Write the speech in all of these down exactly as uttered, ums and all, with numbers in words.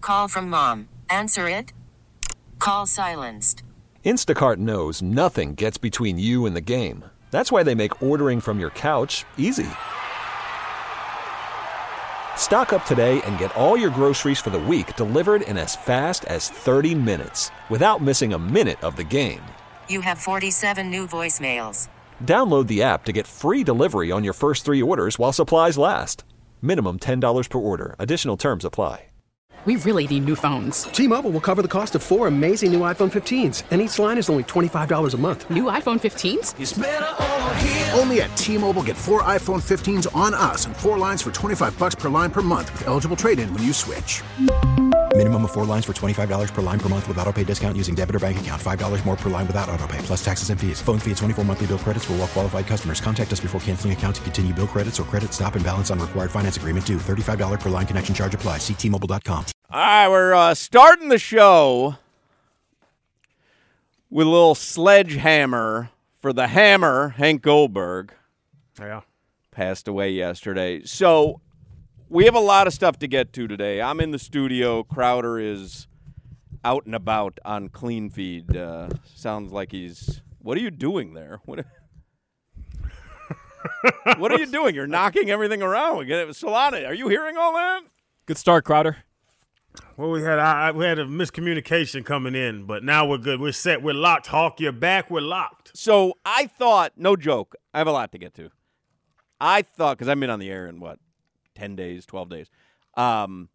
Call from mom. Answer it. Call silenced. Instacart knows nothing gets between you and the game. That's why they make ordering from your couch easy. Stock up today and get all your groceries for the week delivered in as fast as thirty minutes without missing a minute of the game. You have forty-seven new voicemails. Download the app to get free delivery on your first three orders while supplies last. Minimum ten dollars per order. Additional terms apply. We really need new phones. T-Mobile will cover the cost of four amazing new iPhone fifteens, and each line is only twenty-five dollars a month. New iPhone fifteens? It's better over here. Only at T-Mobile, get four iPhone fifteens on us and four lines for twenty-five bucks per line per month with eligible trade-in when you switch. Minimum of four lines for twenty-five dollars per line per month with autopay discount using debit or bank account. five dollars more per line without autopay, plus taxes and fees. Phone fee at twenty-four monthly bill credits for well-qualified customers. Contact us before canceling account to continue bill credits or credit stop and balance on required finance agreement due. thirty-five dollars per line connection charge applies. See T Mobile dot com. All right, we're uh, starting the show with a little sledgehammer for the Hammer. Hank Goldberg yeah. passed away yesterday. So we have a lot of stuff to get to today. I'm in the studio. Crowder is out and about on Clean Feed. Uh, sounds like he's – what are you doing there? What, what are you doing? You're knocking everything around. Solana, are you hearing all that? Good start, Crowder. Well, we had I, we had a miscommunication coming in, but now we're good. We're set. We're locked. Hawk, you're back. We're locked. So I thought, no joke, I have a lot to get to. I thought, because I've been on the air in, what, ten days, twelve days. Um,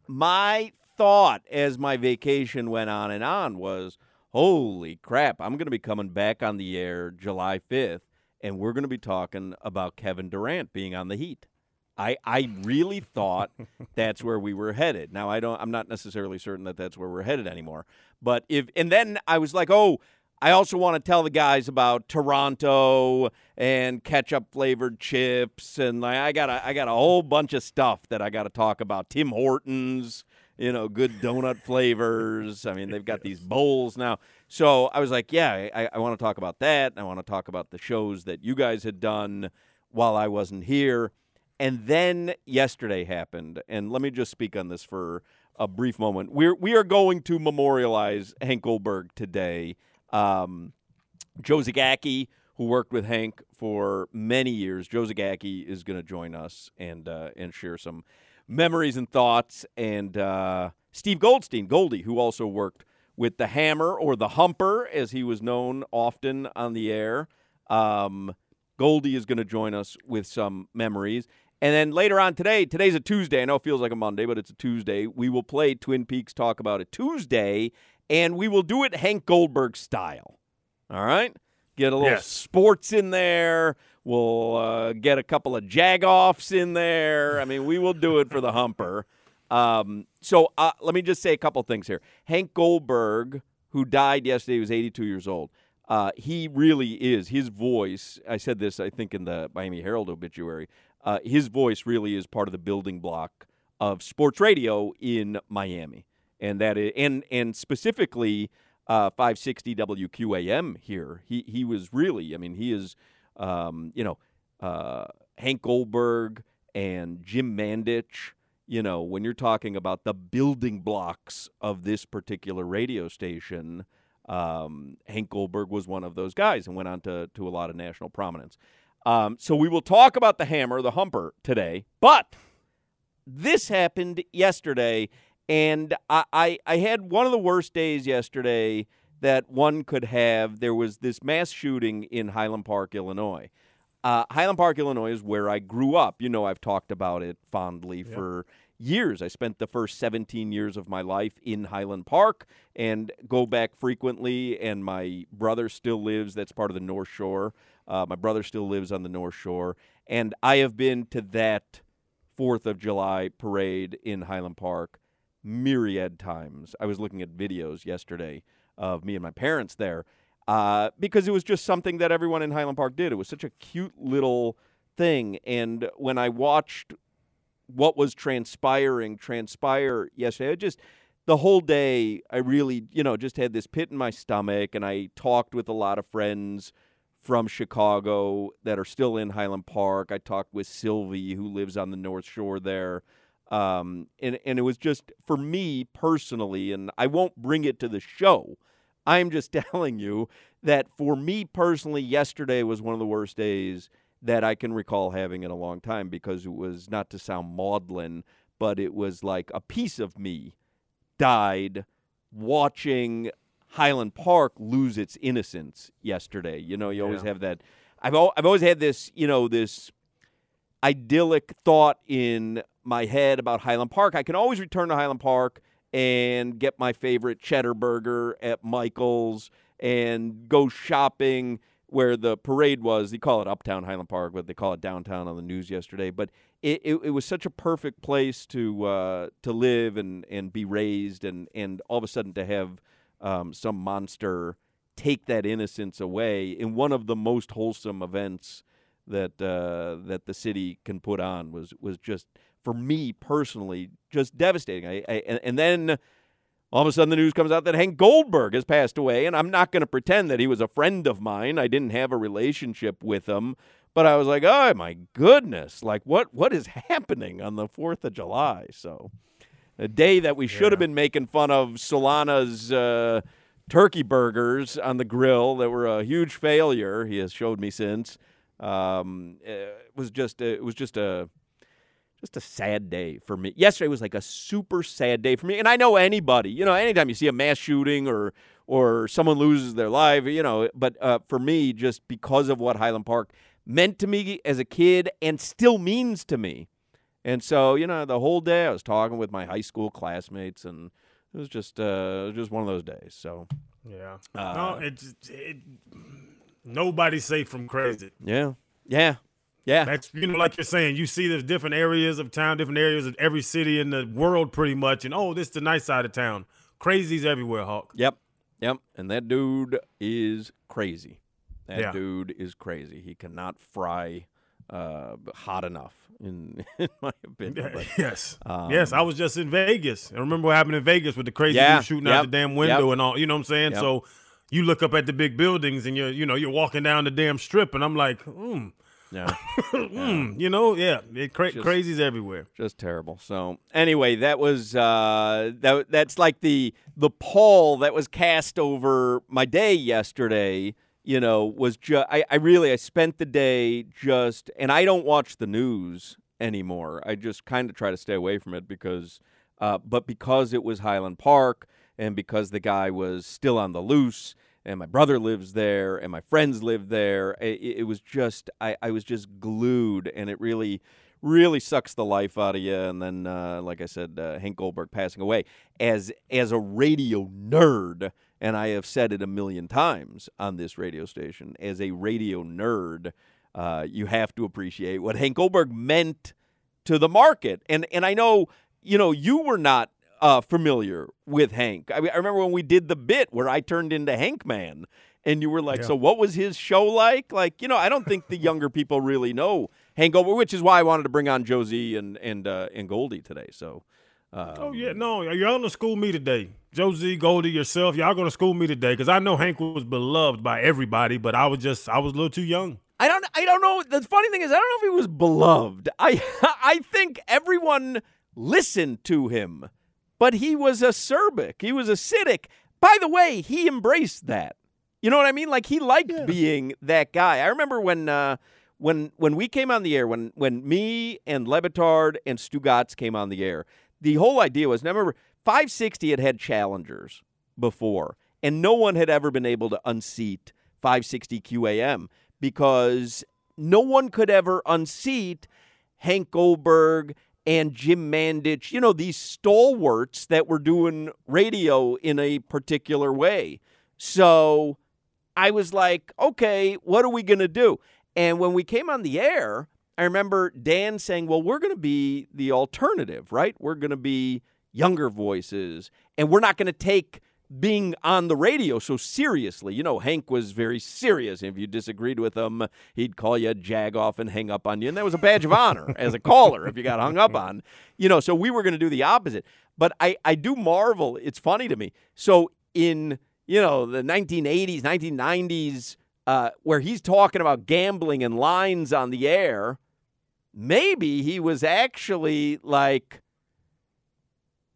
my thought as my vacation went on and on was, holy crap, I'm going to be coming back on the air July fifth, and we're going to be talking about Kevin Durant being on the Heat. I, I really thought that's where we were headed. Now I don't. I'm not necessarily certain that that's where we're headed anymore. But if and then I was like, oh, I also want to tell the guys about Toronto and ketchup flavored chips, and like, I got a, I got a whole bunch of stuff that I got to talk about. Tim Hortons, you know, good donut flavors. I mean, they've got these bowls now. So I was like, yeah, I, I want to talk about that. I want to talk about the shows that you guys had done while I wasn't here. And then yesterday happened, and let me just speak on this for a brief moment. We're we are going to memorialize Hank Goldberg today. Um, Joe Zagacki, who worked with Hank for many years, Joe Zagacki is going to join us and uh, and share some memories and thoughts. And uh, Steve Goldstein, Goldie, who also worked with the Hammer, or the Humper, as he was known often on the air. Um, Goldie is going to join us with some memories. And then later on today, today's a Tuesday. I know it feels like a Monday, but it's a Tuesday. We will play Twin Peaks Talk About It Tuesday, and we will do it Hank Goldberg style. All right? Get a little yes. sports in there. We'll uh, get a couple of jag-offs in there. I mean, we will do it for the Humper. Um, so uh, let me just say a couple things here. Hank Goldberg, who died yesterday, was eighty-two years old. Uh, he really is. His voice, I said this, I think, in the Miami Herald obituary, uh, his voice really is part of the building block of sports radio in Miami. And that is, and and specifically uh, five sixty W Q A M here. He he was really, I mean, he is, um, you know, uh, Hank Goldberg and Jim Mandich. You know, when you're talking about the building blocks of this particular radio station, Um, Hank Goldberg was one of those guys and went on to, to a lot of national prominence. Um, so we will talk about the Hammer, the Humper today, but this happened yesterday, and I, I, I had one of the worst days yesterday that one could have. There was this mass shooting in Highland Park, Illinois. Uh, Highland Park, Illinois is where I grew up. You know, I've talked about it fondly yep. for years. I spent the first seventeen years of my life in Highland Park and go back frequently, and my brother still lives. That's part of the North Shore. Uh, my brother still lives on the North Shore, and I have been to that fourth of July parade in Highland Park myriad times. I was looking at videos yesterday of me and my parents there uh, because it was just something that everyone in Highland Park did. It was such a cute little thing, and when I watched what was transpiring, transpire yesterday. I just, the whole day, I really, you know, just had this pit in my stomach, and I talked with a lot of friends from Chicago that are still in Highland Park. I talked with Sylvie, who lives on the North Shore there. Um, and, and it was just, for me personally, and I won't bring it to the show, I'm just telling you that for me personally, yesterday was one of the worst days that I can recall having in a long time, because it was, not to sound maudlin, but it was like a piece of me died watching Highland Park lose its innocence yesterday. You know, you always Yeah. have that. I've al- I've always had this, you know, this idyllic thought in my head about Highland Park. I can always return to Highland Park and get my favorite cheddar burger at Michael's and go shopping where the parade was. They call it Uptown Highland Park, but they call it downtown on the news yesterday. But it, it, it was such a perfect place to uh, to live and, and be raised, and, and all of a sudden to have um, some monster take that innocence away in one of the most wholesome events that uh, that the city can put on was was just, for me personally, just devastating. I, I and, and then all of a sudden the news comes out that Hank Goldberg has passed away, and I'm not going to pretend that he was a friend of mine. I didn't have a relationship with him, but I was like, oh my goodness, like what what is happening on the fourth of July? So a day that we should Yeah. have been making fun of Solana's uh, turkey burgers on the grill that were a huge failure. He has showed me since. Um, it was just a, it was just a just a sad day for me. Yesterday was like a super sad day for me. And I know anybody, you know, anytime you see a mass shooting or or someone loses their life, you know, but uh, for me, just because of what Highland Park meant to me as a kid and still means to me. And so, you know, the whole day I was talking with my high school classmates, and it was just uh, it was just one of those days. So Yeah. Uh, no, it's it, nobody's safe from crazy. yeah, yeah, yeah. That's, you know, like you're saying, you see there's different areas of town, different areas of every city in the world pretty much, and oh, this is the nice side of town. Crazy's everywhere, Hawk. Yep, yep. And that dude is crazy. That Yeah. dude is crazy. He cannot fry uh, hot enough, in, in my opinion. But, yes. um, yes, I was just in Vegas. I remember what happened in Vegas with the crazy Yeah, dude shooting yep, out the damn window yep. and all, you know what I'm saying? Yep. So you look up at the big buildings and you're, you know, you're walking down the damn strip and I'm like, hmm, yeah, hmm, you know, yeah, it cra- Just- crazy's everywhere. just terrible. So anyway, that was uh, that. That's like the the pall that was cast over my day yesterday. You know, was just I, I really I spent the day just, and I don't watch the news anymore. I just kind of try to stay away from it because, uh, but because it was Highland Park and because the guy was still on the loose, and my brother lives there and my friends live there, it, it was just I, I was just glued, and it really. Really sucks the life out of you. And then, uh, like I said, uh, Hank Goldberg passing away. As as a radio nerd, and I have said it a million times on this radio station, as a radio nerd, uh, you have to appreciate what Hank Goldberg meant to the market. And and I know, you know, you were not uh, familiar with Hank. I mean, I remember when we did the bit where I turned into Hank Man, and you were like, Yeah. so what was his show like? Like, you know, I don't think the younger people really know Hank Goldberg, which is why I wanted to bring on Josie and and uh, and Goldie today. So, um, Oh, yeah, no, y'all going to school me today. Josie, Goldie, yourself, y'all going to school me today because I know Hank was beloved by everybody, but I was just, I was a little too young. I don't I don't know. The funny thing is, I don't know if he was beloved. I I think everyone listened to him, but he was acerbic. He was acidic. By the way, he embraced that. You know what I mean? Like, he liked Yeah. being that guy. I remember when uh, when when we came on the air, when when me and Lebitard and Stugatz came on the air, the whole idea was, now remember, five sixty had had challengers before, and no one had ever been able to unseat five sixty Q A M because no one could ever unseat Hank Goldberg and Jim Mandich, you know, these stalwarts that were doing radio in a particular way. So I was like, okay, what are we going to do? And when we came on the air, I remember Dan saying, well, we're going to be the alternative, right? We're going to be younger voices, and we're not going to take being on the radio so seriously. You know, Hank was very serious. If you disagreed with him, he'd call you a jag-off and hang up on you, and that was a badge of honor as a caller if you got hung up on. You know, so we were going to do the opposite. But I, I do marvel. It's funny to me. So in, you know, the nineteen eighties, nineteen nineties, uh, where he's talking about gambling and lines on the air, maybe he was actually like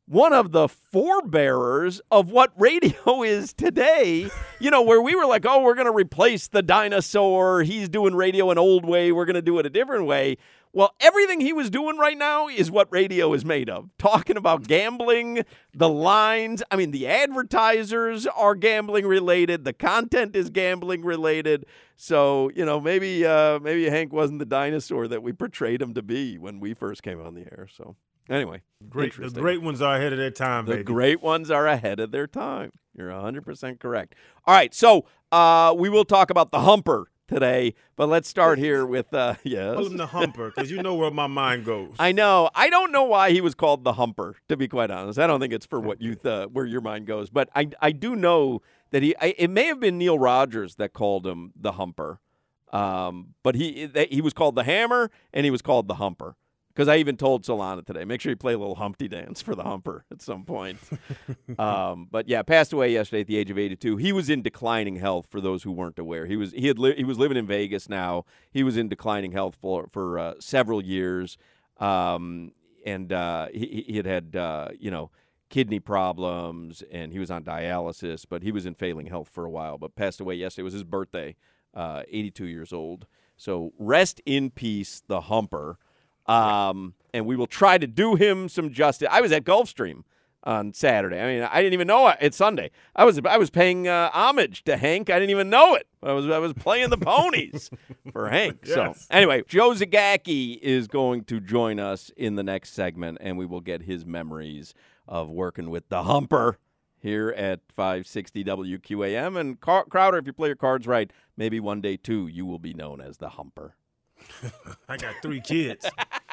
one of the forebearers of what radio is today, you know, where we were like, oh, we're going to replace the dinosaur. He's doing radio an old way. We're going to do it a different way. Well, everything he was doing right now is what radio is made of. Talking about gambling, the lines. I mean, the advertisers are gambling related. The content is gambling related. So, you know, maybe uh, maybe Hank wasn't the dinosaur that we portrayed him to be when we first came on the air. So, anyway. Great, the great ones are ahead of their time, the baby. The great ones are ahead of their time. You're one hundred percent correct. All right, so uh, we will talk about the humper today, but let's start here with uh yes. Call him the humper, because you know where my mind goes. I know. I don't know why he was called the humper, to be quite honest. I don't think it's for what you th- where your mind goes, but I I do know that he I, it may have been Neil Rogers that called him the humper. Um, but he he was called the hammer and he was called the humper. Because I even told Solana today, make sure you play a little Humpty Dance for the humper at some point. um, but yeah, passed away yesterday at the age of eighty-two. He was in declining health. For those who weren't aware, he was he had li- he was living in Vegas now. He was in declining health for for uh, several years, um, and uh, he he had had uh, you know kidney problems, and he was on dialysis. But he was in failing health for a while. But passed away yesterday. It was his birthday, uh, eighty-two years old. So rest in peace, the humper. Um, and we will try to do him some justice. I was at Gulfstream on Saturday. I mean, I didn't even know it. It's Sunday. I was I was paying uh, homage to Hank. I didn't even know it. I was I was playing the ponies for Hank. Yes. So anyway, Joe Zagacki is going to join us in the next segment, and we will get his memories of working with the humper here at five sixty W Q A M. And Car- Crowder, if you play your cards right, maybe one day too you will be known as the humper. I got three kids.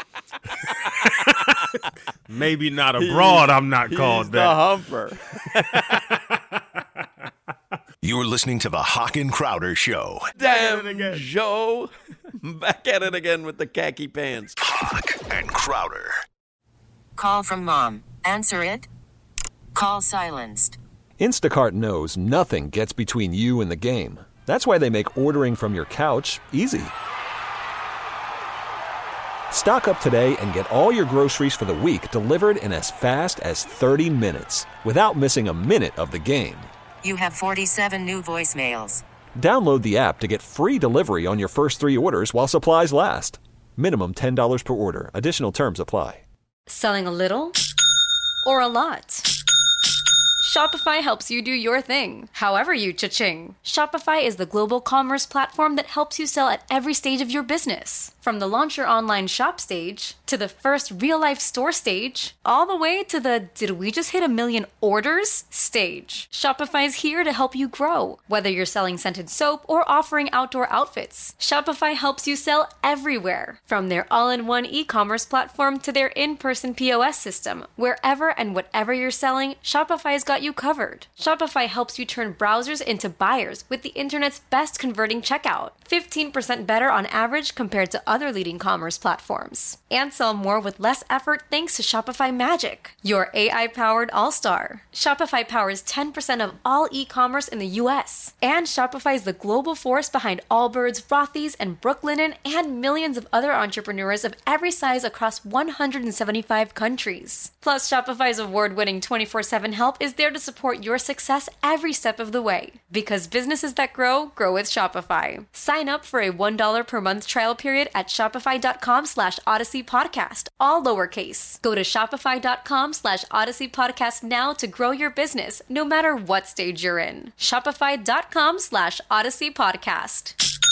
Maybe not abroad. I'm not He's called the that. humper. You're listening to the Hawk and Crowder Show. Damn, Joe. Back at it again with the khaki pants. Hawk and Crowder. Call from mom. Answer it. Call silenced. Instacart knows nothing gets between you and the game. That's why they make ordering from your couch easy. Stock up today and get all your groceries for the week delivered in as fast as thirty minutes without missing a minute of the game. You have forty-seven new voicemails. Download the app to get free delivery on your first three orders while supplies last. Minimum ten dollars per order. Additional terms apply. Selling a little or a lot? Shopify helps you do your thing, however you cha-ching. Shopify is the global commerce platform that helps you sell at every stage of your business. From the launch your online shop stage, to the first real-life store stage, all the way to the did we just hit a million orders stage. Shopify's here to help you grow. Whether you're selling scented soap or offering outdoor outfits, Shopify helps you sell everywhere. From their all-in-one e-commerce platform to their in-person P O S system, wherever and whatever you're selling, Shopify's got you covered. Shopify helps you turn browsers into buyers with the internet's best converting checkout. fifteen percent better on average compared to other leading commerce platforms. And sell more with less effort thanks to Shopify Magic, your A I-powered all-star. Shopify powers ten percent of all e-commerce in the U S. And Shopify is the global force behind Allbirds, Rothy's, and Brooklinen, and millions of other entrepreneurs of every size across one hundred seventy-five countries. Plus, Shopify's award-winning twenty-four seven help is there to support your success every step of the way. Because businesses that grow, grow with Shopify. Sign up for a one dollar per month trial period at shopify.com slash Odyssey Podcast, all lowercase. Go to shopify.com slash Odyssey Podcast now to grow your business, no matter what stage you're in. Shopify.com slash Odyssey Podcast.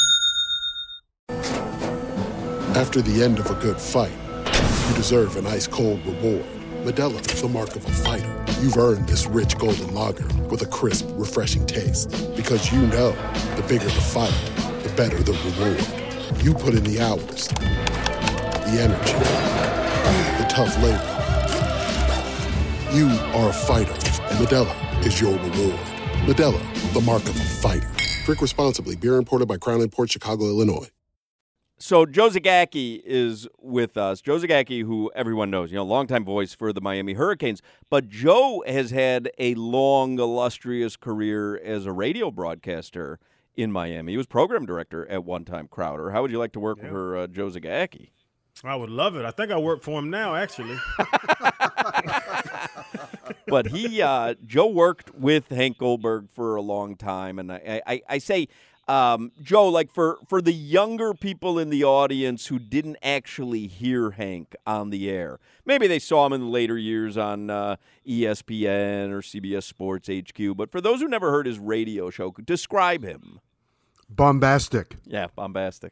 After the end of a good fight, you deserve an ice-cold reward. Modelo, the mark of a fighter. You've earned this rich golden lager with a crisp, refreshing taste. Because you know, the bigger the fight, the better the reward. You put in the hours, the energy, the tough labor. You are a fighter, and Modelo is your reward. Modelo, the mark of a fighter. Drink responsibly. Beer imported by Crown Imports, Chicago, Illinois. So Joe Zagacki is with us. Joe Zagacki, who everyone knows, you know, longtime voice for the Miami Hurricanes. But Joe has had a long, illustrious career as a radio broadcaster in Miami. He was program director at one time, Crowder. How would you like to work yeah. for uh, Joe Zagacki? I would love it. I think I work for him now, actually. but he, uh, Joe worked with Hank Goldberg for a long time, and I, I, I say, um, Joe, like for, for the younger people in the audience who didn't actually hear Hank on the air, maybe they saw him in the later years on uh, E S P N or C B S Sports H Q, but for those who never heard his radio show, describe him. Bombastic. Yeah, bombastic.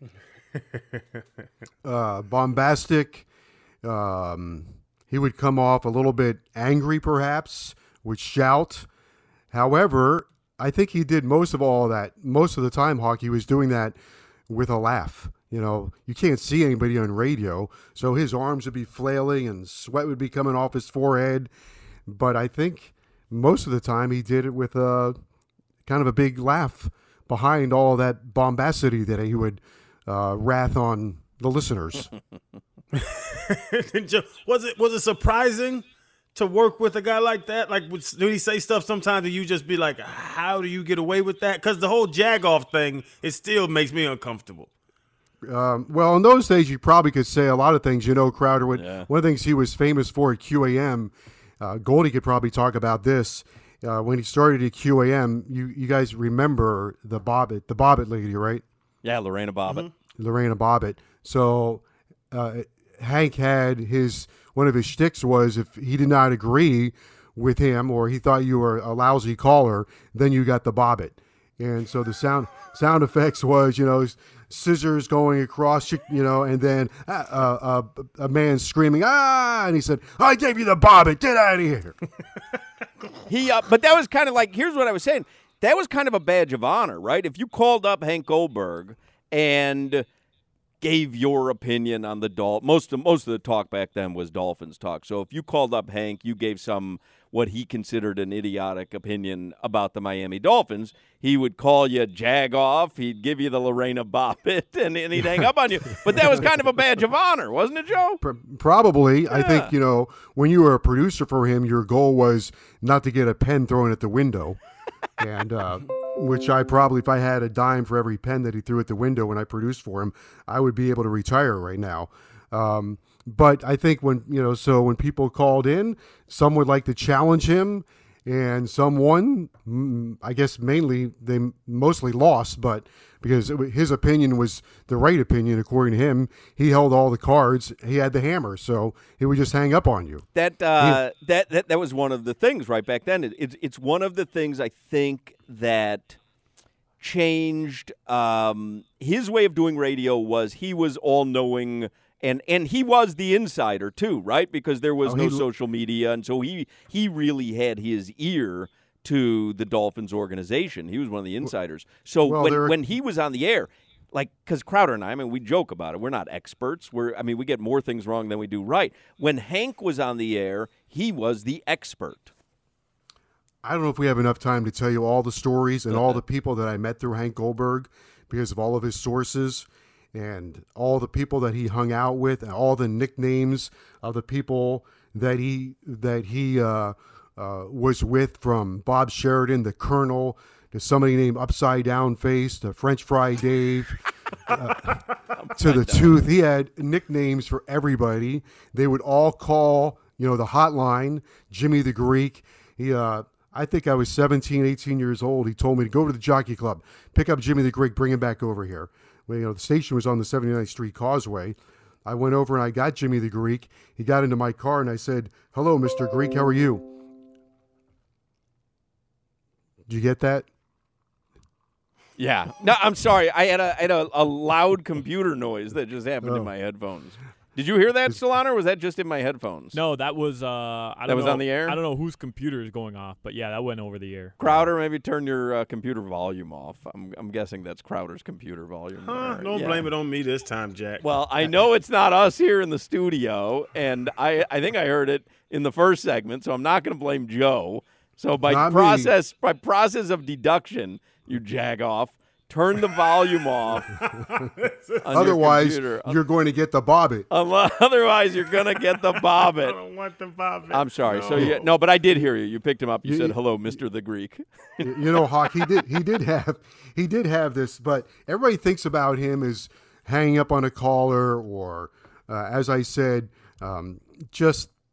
uh, bombastic. Um, he would come off a little bit angry, perhaps, would shout. However, I think he did most of all that. Most of the time, Hawk, he was doing that with a laugh. You know, you can't see anybody on radio, so his arms would be flailing and sweat would be coming off his forehead. But I think most of the time he did it with a kind of a big laugh behind all that bombacity that he would uh, wrath on the listeners. was it was it surprising to work with a guy like that? Like, would, do he say stuff sometimes that you just be like, how do you get away with that? Because the whole jag-off thing, it still makes me uncomfortable. Um, well, in those days, you probably could say a lot of things. You know, Crowder, would, Yeah. one of the things he was famous for at Q A M, uh, Goldie could probably talk about this. Uh, when he started at Q A M, you, you guys remember the Bobbitt, the Bobbitt lady, right? Yeah, Lorena Bobbitt. Mm-hmm. Lorena Bobbitt. So uh, Hank had his, one of his shticks was if he did not agree with him or he thought you were a lousy caller, then you got the Bobbitt. And so the sound sound effects was, you know, scissors going across, you know, and then uh, uh, a man screaming, ah, and he said, I gave you the Bobbitt, get out of here. He, uh, but that was kind of like, here's what I was saying. That was kind of a badge of honor, right? If you called up Hank Goldberg and gave your opinion on the Dolphins, most of, most of the talk back then was Dolphins talk. So if you called up Hank, you gave some what he considered an idiotic opinion about the Miami Dolphins, he would call you jag off, he'd give you the Lorena Bobbitt, and, and he'd hang up on you. But that was kind of a badge of honor, wasn't it, Joe? Probably. Yeah. I think, you know, when you were a producer for him, your goal was not to get a pen thrown at the window. and uh, which I probably, if I had a dime for every pen that he threw at the window when I produced for him, I would be able to retire right now. Um, but I think when, you know, so when people called in, some would like to challenge him, and some won. Mm, I guess mainly they mostly lost, but because it, his opinion was the right opinion according to him, he held all the cards. He had the hammer, so he would just hang up on you. That uh, he, that, that that was one of the things right back then. It, it's it's one of the things I think that changed um, his way of doing radio. Was he was all knowing. And and he was the insider too, right? Because there was oh, no he, social media, and so he he really had his ear to the Dolphins organization. He was one of the insiders. So well, when there... when he was on the air, like because Crowder and I, I mean, we joke about it. We're not experts. We're I mean, we get more things wrong than we do right. When Hank was on the air, he was the expert. I don't know if we have enough time to tell you all the stories and all the people that I met through Hank Goldberg because of all of his sources. And all the people that he hung out with, and all the nicknames of the people that he that he uh, uh, was with, from Bob Sheridan, the Colonel, to somebody named Upside Down Face, to French Fry Dave, uh, to the Tooth. He had nicknames for everybody. They would all call, you know, the hotline. Jimmy the Greek. He, uh, I think I was seventeen, eighteen years old. He told me to go to the Jockey Club, pick up Jimmy the Greek, bring him back over here. Well, you know, the station was on the seventy-ninth Street Causeway. I went over and I got Jimmy the Greek. He got into my car and I said, hello, Mister Greek, how are you? Did you get that? Yeah. No, I'm sorry. I had a I had a, a loud computer noise that just happened Oh. in my headphones. Did you hear that, Solana, or was that just in my headphones? No, that was uh, I don't That was know, on the air? I don't know whose computer is going off, but yeah, that went over the air. Crowder, maybe turn your uh, computer volume off. I'm I'm guessing that's Crowder's computer volume. Huh, there. don't Yeah. blame it on me this time, Jack. Well, I know it's not us here in the studio, and I, I think I heard it in the first segment, so I'm not going to blame Joe. So by Not me. process by process of deduction, you jag off, turn the volume off. on your Otherwise, computer. you're going to get the Bobbitt. Unless, otherwise, you're going to get the I Bobbitt. don't want the Bobbitt. I'm sorry. No. So you, no, but I did hear you. You picked him up. You, You- said, hello, Mister the Greek. You know, Hawk, he did he did have he did have this, but everybody thinks about him as hanging up on a caller or, uh, as I said, um, just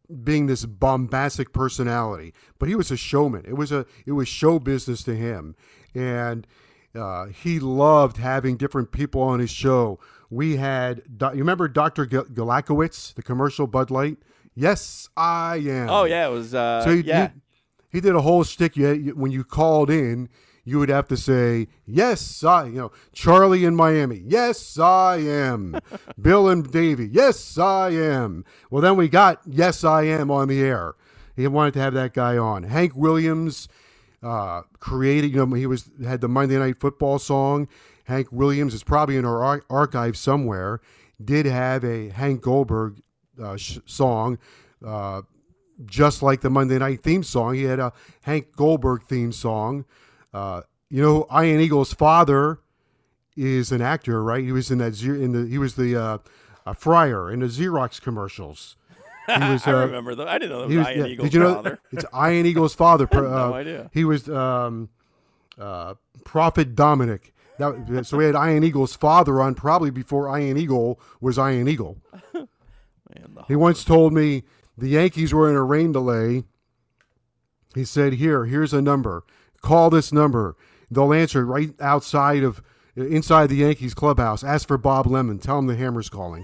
being this bombastic personality, but he was a showman. It was a it was show business to him, and uh, he loved having different people on his show. We had, you remember Doctor Galakowitz, the commercial Bud Light? Yes, I am. Oh yeah, it was. Uh, so he, yeah, he, he did a whole shtick. You had, when you called in, you would have to say, yes, I, you know, Charlie in Miami. Yes, I am. Bill and Davey. Yes, I am. Well, then we got Yes, I Am on the air. He wanted to have that guy on. Hank Williams uh, created, you know, he was had the Monday Night Football song. Hank Williams is probably in our ar- archive somewhere. Did have a Hank Goldberg uh, sh- song, uh, just like the Monday Night theme song. He had a Hank Goldberg theme song. Uh, you know, Ian Eagle's father is an actor, right? He was in that in the he was the uh, a friar in the Xerox commercials. He was, I uh, remember that. I didn't know that was, he was Ian yeah, Eagle's did you know father. It's Ian Eagle's father. I had no uh, idea. He was um, uh, Prophet Dominic. That, so we had Ian Eagle's father on probably before Ian Eagle was Ian Eagle. Man, he once told me the Yankees were in a rain delay. He said, here, here's a number. Call this number. They'll answer right outside of, inside the Yankees clubhouse. Ask for Bob Lemon. Tell him the Hammer's calling.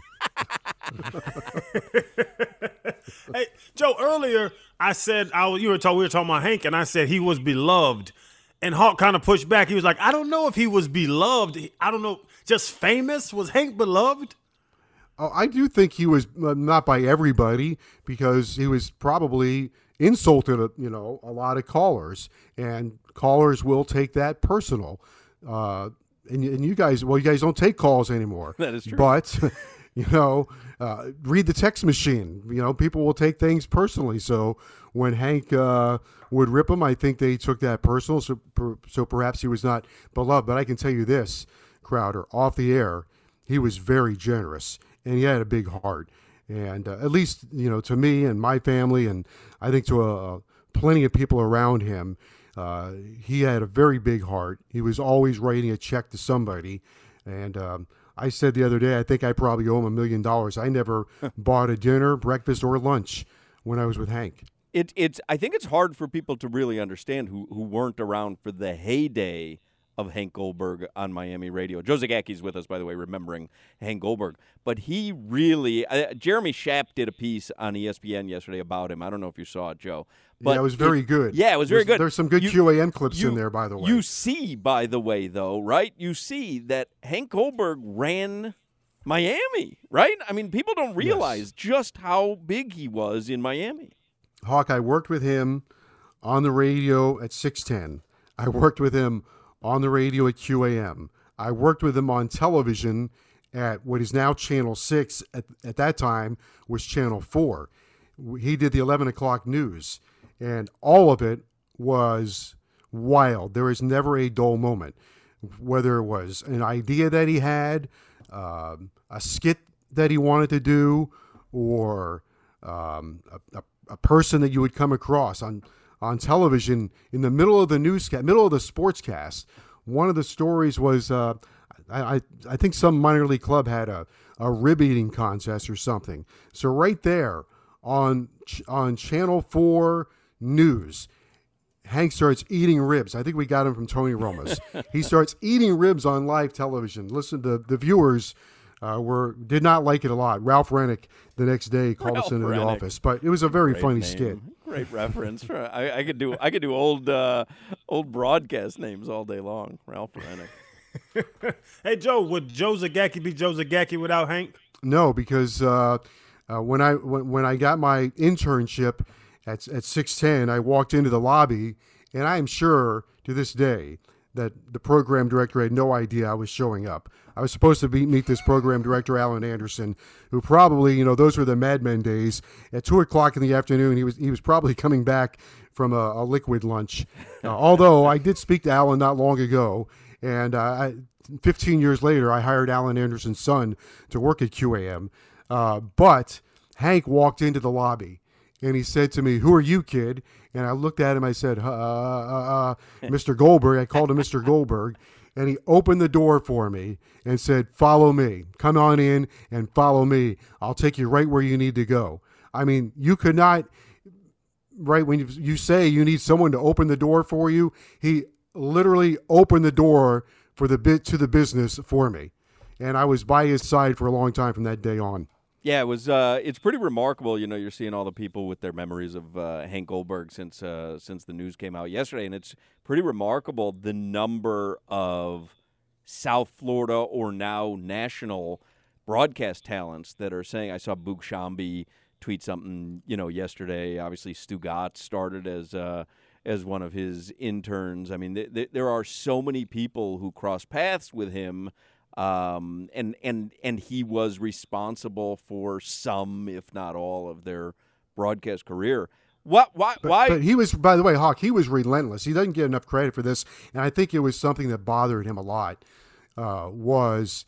Hey, Joe, earlier I said, I was, you were talking, we were talking about Hank, and I said he was beloved. And Hawk kind of pushed back. He was like, I don't know if he was beloved. I don't know, just famous? Was Hank beloved? Oh, I do think he was uh, not by everybody, because he was probably insulted, uh, you know, a lot of callers, and callers will take that personal. Uh, and, and you guys, well, you guys don't take calls anymore. That is true. But, you know, uh, read the text machine. You know, people will take things personally. So when Hank uh, would rip him, I think they took that personal. So, per, so perhaps he was not beloved. But I can tell you this, Crowder, off the air, he was very generous, and he had a big heart. And uh, at least, you know, to me and my family, and I think to uh, plenty of people around him, uh, he had a very big heart. He was always writing a check to somebody. And um, I said the other day, I think I probably owe him a million dollars. I never bought a dinner, breakfast, or lunch when I was with Hank. It, it's. I think it's hard for people to really understand who, who weren't around for the heyday of Hank Goldberg on Miami radio. Joe Zagacki's with us, by the way, remembering Hank Goldberg. But he really, uh, Jeremy Schaap did a piece on E S P N yesterday about him. I don't know if you saw it, Joe. But yeah, it was very it, good. Yeah, it was very there's, good. There's some good you, Q A M clips you, in there, by the way. You see, by the way, though, right? You see that Hank Goldberg ran Miami, right? I mean, people don't realize yes. just how big he was in Miami. Hawk, I worked with him on the radio at six ten. I worked with him on the radio at Q A M. I worked with him on television at what is now Channel six. At, at that time was Channel four. He did the eleven o'clock news, and all of it was wild. There was never a dull moment, whether it was an idea that he had, um, a skit that he wanted to do, or um, a, a, a person that you would come across on on television in the middle of the newscast, middle of the sportscast. One of the stories was, uh, I, I think some minor league club had a, a rib eating contest or something. So right there on on Channel four News, Hank starts eating ribs. I think we got him from Tony Roma's. He starts eating ribs on live television. Listen, the the viewers uh, were did not like it a lot. Ralph Rennick the next day called Ralph us into Rennick. the office, but it was a very Great funny name. skit. Great reference. For, I, I could do I could do old uh, old broadcast names all day long. Ralph Rennick. Hey Joe, would Joe Zagacki be Joe Zagacki without Hank? No, because uh, uh, when I when, when I got my internship at at six ten, I walked into the lobby, and I am sure to this day that the program director had no idea I was showing up. I was supposed to be, meet this program director, Alan Anderson, who probably, you know, those were the Mad Men days. At two o'clock in the afternoon, he was he was probably coming back from a, a liquid lunch. Uh, although I did speak to Alan not long ago, and uh, I, fifteen years later, I hired Alan Anderson's son to work at Q A M. Uh, but Hank walked into the lobby, and he said to me, "Who are you, kid?" And I looked at him. I said, uh, uh, uh, "Mister Goldberg." I called him Mister Goldberg. And he opened the door for me and said, "Follow me. Come on in and follow me. I'll take you right where you need to go." I mean, you could not, right, when you, you say you need someone to open the door for you, he literally opened the door for the bit to the business for me. And I was by his side for a long time from that day on. Yeah, it was. Uh, it's pretty remarkable. You know, you're seeing all the people with their memories of uh, Hank Goldberg since uh, since the news came out yesterday, and it's pretty remarkable the number of South Florida or now national broadcast talents that are saying. I saw Boog Shambi tweet something, you know, yesterday. Obviously, Stu Gotts started as uh, as one of his interns. I mean, th- th- there are so many people who cross paths with him. Um, and, and, and he was responsible for some, if not all, of their broadcast career. What, why, but, why? But he was, by the way, Hawk, he was relentless. He doesn't get enough credit for this. And I think it was something that bothered him a lot, uh, was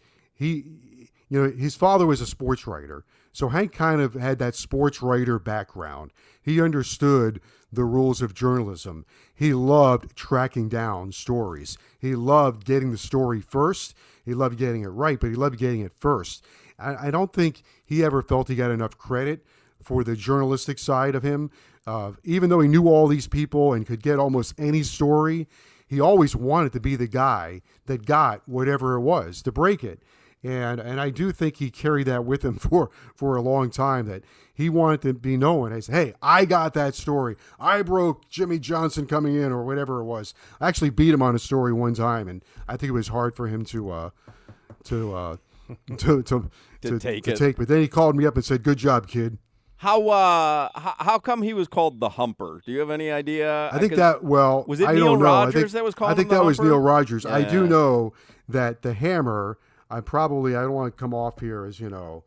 he, you know, his father was a sports writer. So Hank kind of had that sports writer background. He understood the rules of journalism. He loved tracking down stories. He loved getting the story first. He loved getting it right, but he loved getting it first. I, I don't think he ever felt he got enough credit for the journalistic side of him. Uh, even though he knew all these people and could get almost any story, he always wanted to be the guy that got whatever it was to break it. And and I do think he carried that with him for, for a long time, that he wanted to be known as, hey, I got that story. I broke Jimmy Johnson coming in or whatever it was. I actually beat him on a story one time, and I think it was hard for him to uh, to, uh, to, to, to, to take to it. take. But then he called me up and said, good job, kid. How uh how, how come he was called the Humper? Do you have any idea? I think that, well, was it I Neil don't know. Rogers I think, that was called I think him the that was Humper? Neil Rogers. I do Yeah. know that the Hammer, I probably, I don't want to come off here as, you know,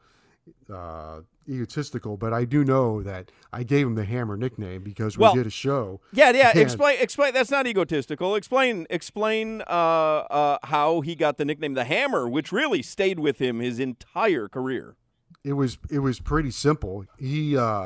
uh, egotistical, but I do know that I gave him the Hammer nickname because we Well, did a show. Yeah, yeah. And- Explain, explain. That's not egotistical. Explain, explain uh, uh, how he got the nickname the Hammer, which really stayed with him his entire career. It was it was pretty simple. He uh,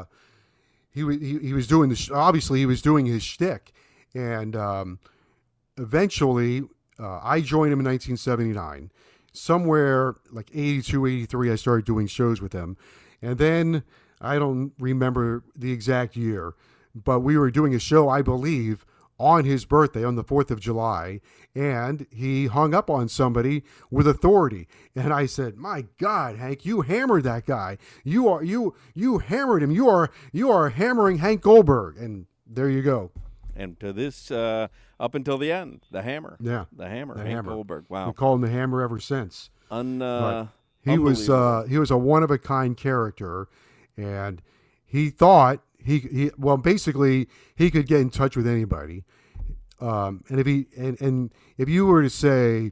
he wa- he he was doing this. Obviously, he was doing his shtick, and um, eventually, uh, I joined him in nineteen seventy-nine. Somewhere like eighty-two, eighty-three, I started doing shows with him, and then I don't remember the exact year, but we were doing a show, I believe, on his birthday on the fourth of July, and he hung up on somebody with authority. And I said, my God, Hank, you hammered that guy. You are you you hammered him. You are you are hammering Hank Goldberg. And there you go. And to this, uh, up until the end, the Hammer. Yeah. The Hammer, The Hank Hammer. Goldberg. We Wow. called him the Hammer ever since. Un, But uh, he was uh, he was a one of a kind character, and he thought he he well basically he could get in touch with anybody. Um, and if he and, and if you were to say,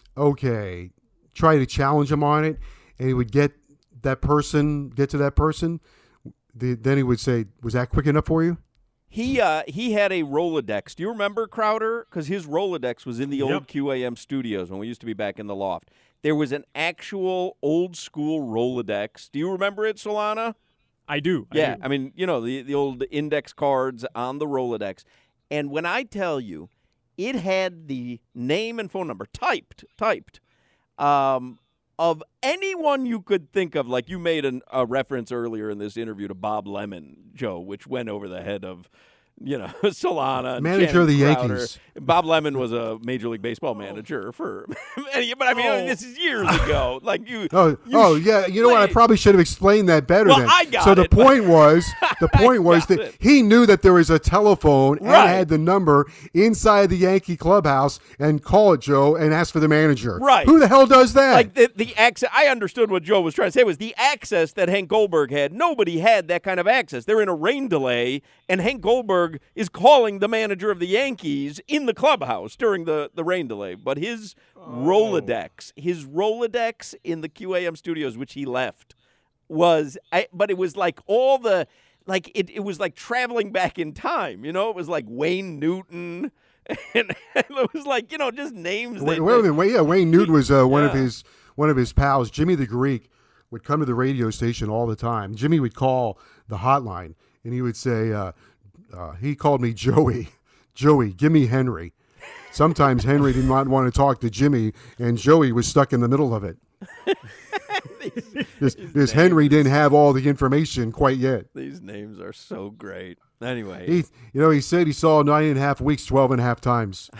okay, try to challenge him on it, and he would get that person, get to that person, the, then he would say, was that quick enough for you? He uh, he had a Rolodex. Do you remember, Crowder? Because his Rolodex was in the old Yep. Q A M studios when we used to be back in the loft. There was an actual old school Rolodex. Do you remember it, Solana? I do. I Yeah, do. I mean, you know, the, the old index cards on the Rolodex. And when I tell you, it had the name and phone number typed, typed, um, of anyone you could think of. Like you made an, a reference earlier in this interview to Bob Lemon, Joe, which went over the head of, you know, Solana. and Manager of the Shannon Crowder. Yankees. Bob Lemon was a Major League Baseball manager for, but I mean, Oh. this is years ago. Like you. Oh, you oh yeah. You know what? I played- probably should have explained that better. Well, then. I got so the it, but- point was, the point was got that it. he knew that there was a telephone and Right. had the number inside the Yankee clubhouse, and call it, Joe, and ask for the manager. Right. Who the hell does that? Like the, the access, I understood what Joe was trying to say was the access that Hank Goldberg had. Nobody had that kind of access. They're in a rain delay, and Hank Goldberg is calling the manager of the Yankees in the clubhouse during the, the rain delay. But his Rolodex, his Rolodex in the Q A M studios, which he left, was, I, but it was like all the, like it, it was like traveling back in time. You know, it was like Wayne Newton. And it was like, you know, just names. Wait, that- wait a minute. Wait, yeah, Wayne Newton was uh, one of Yeah. his one of his pals. Jimmy the Greek would come to the radio station all the time. Jimmy would call the hotline, and he would say, uh, uh, he called me Joey. Joey, give me Henry. Sometimes Henry did not want to talk to Jimmy, and Joey was stuck in the middle of it. This, this Henry didn't have all the information quite yet. These names are so great. Anyway. He, you know, he said he saw nine and a half weeks, twelve and a half times.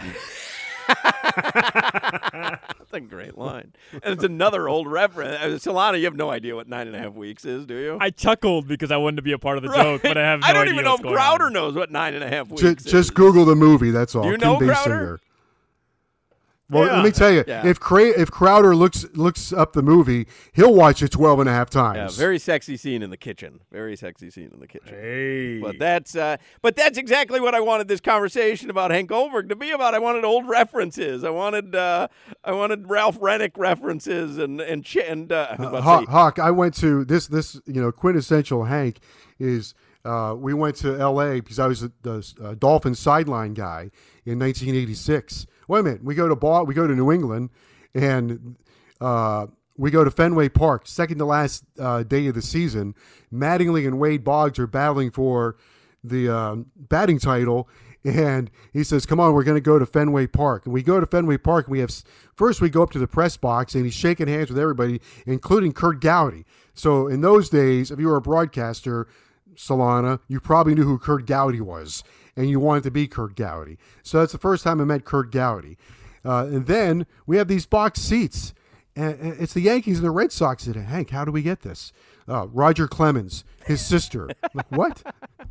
That's a great line. And it's another old reference. Uh, Solana, you have no idea what nine and a half weeks is, do you? I chuckled because I wanted to be a part of the Right. joke, but I have no I don't idea even know if what's going Crowder on. knows what nine and a half weeks Just, is. just Google the movie. That's all. Do you Kim know Basinger. Crowder? Well, Yeah. let me tell you, Yeah. if Cra- if Crowder looks looks up the movie, he'll watch it twelve and a half Yeah, times. very sexy scene in the kitchen. Very sexy scene in the kitchen. Hey. But that's uh, but that's exactly what I wanted this conversation about Hank Goldberg to be about. I wanted old references. I wanted uh, I wanted Ralph Rennick references and and ch- and uh, I was about to Hawk, say- Hawk, I went to this this you know quintessential Hank is uh, we went to L A because I was the, the uh, Dolphins sideline guy in nineteen eighty-six. Wait a minute, we go to Ball, we go to New England, and uh, we go to Fenway Park, second to last uh, day of the season. Mattingly and Wade Boggs are battling for the um, batting title. And he says, come on, we're going to go to Fenway Park. And we go to Fenway Park, and we have first we go up to the press box, and he's shaking hands with everybody, including Kurt Gowdy. So in those days, if you were a broadcaster, Solana, you probably knew who Kurt Gowdy was, and you wanted to be Kurt Gowdy. So that's the first time I met Kurt Gowdy. Uh, and then we have these box seats. And and it's the Yankees and the Red Sox. I said, Hank, how do we get this? Uh, Roger Clemens, his sister. I'm like, what?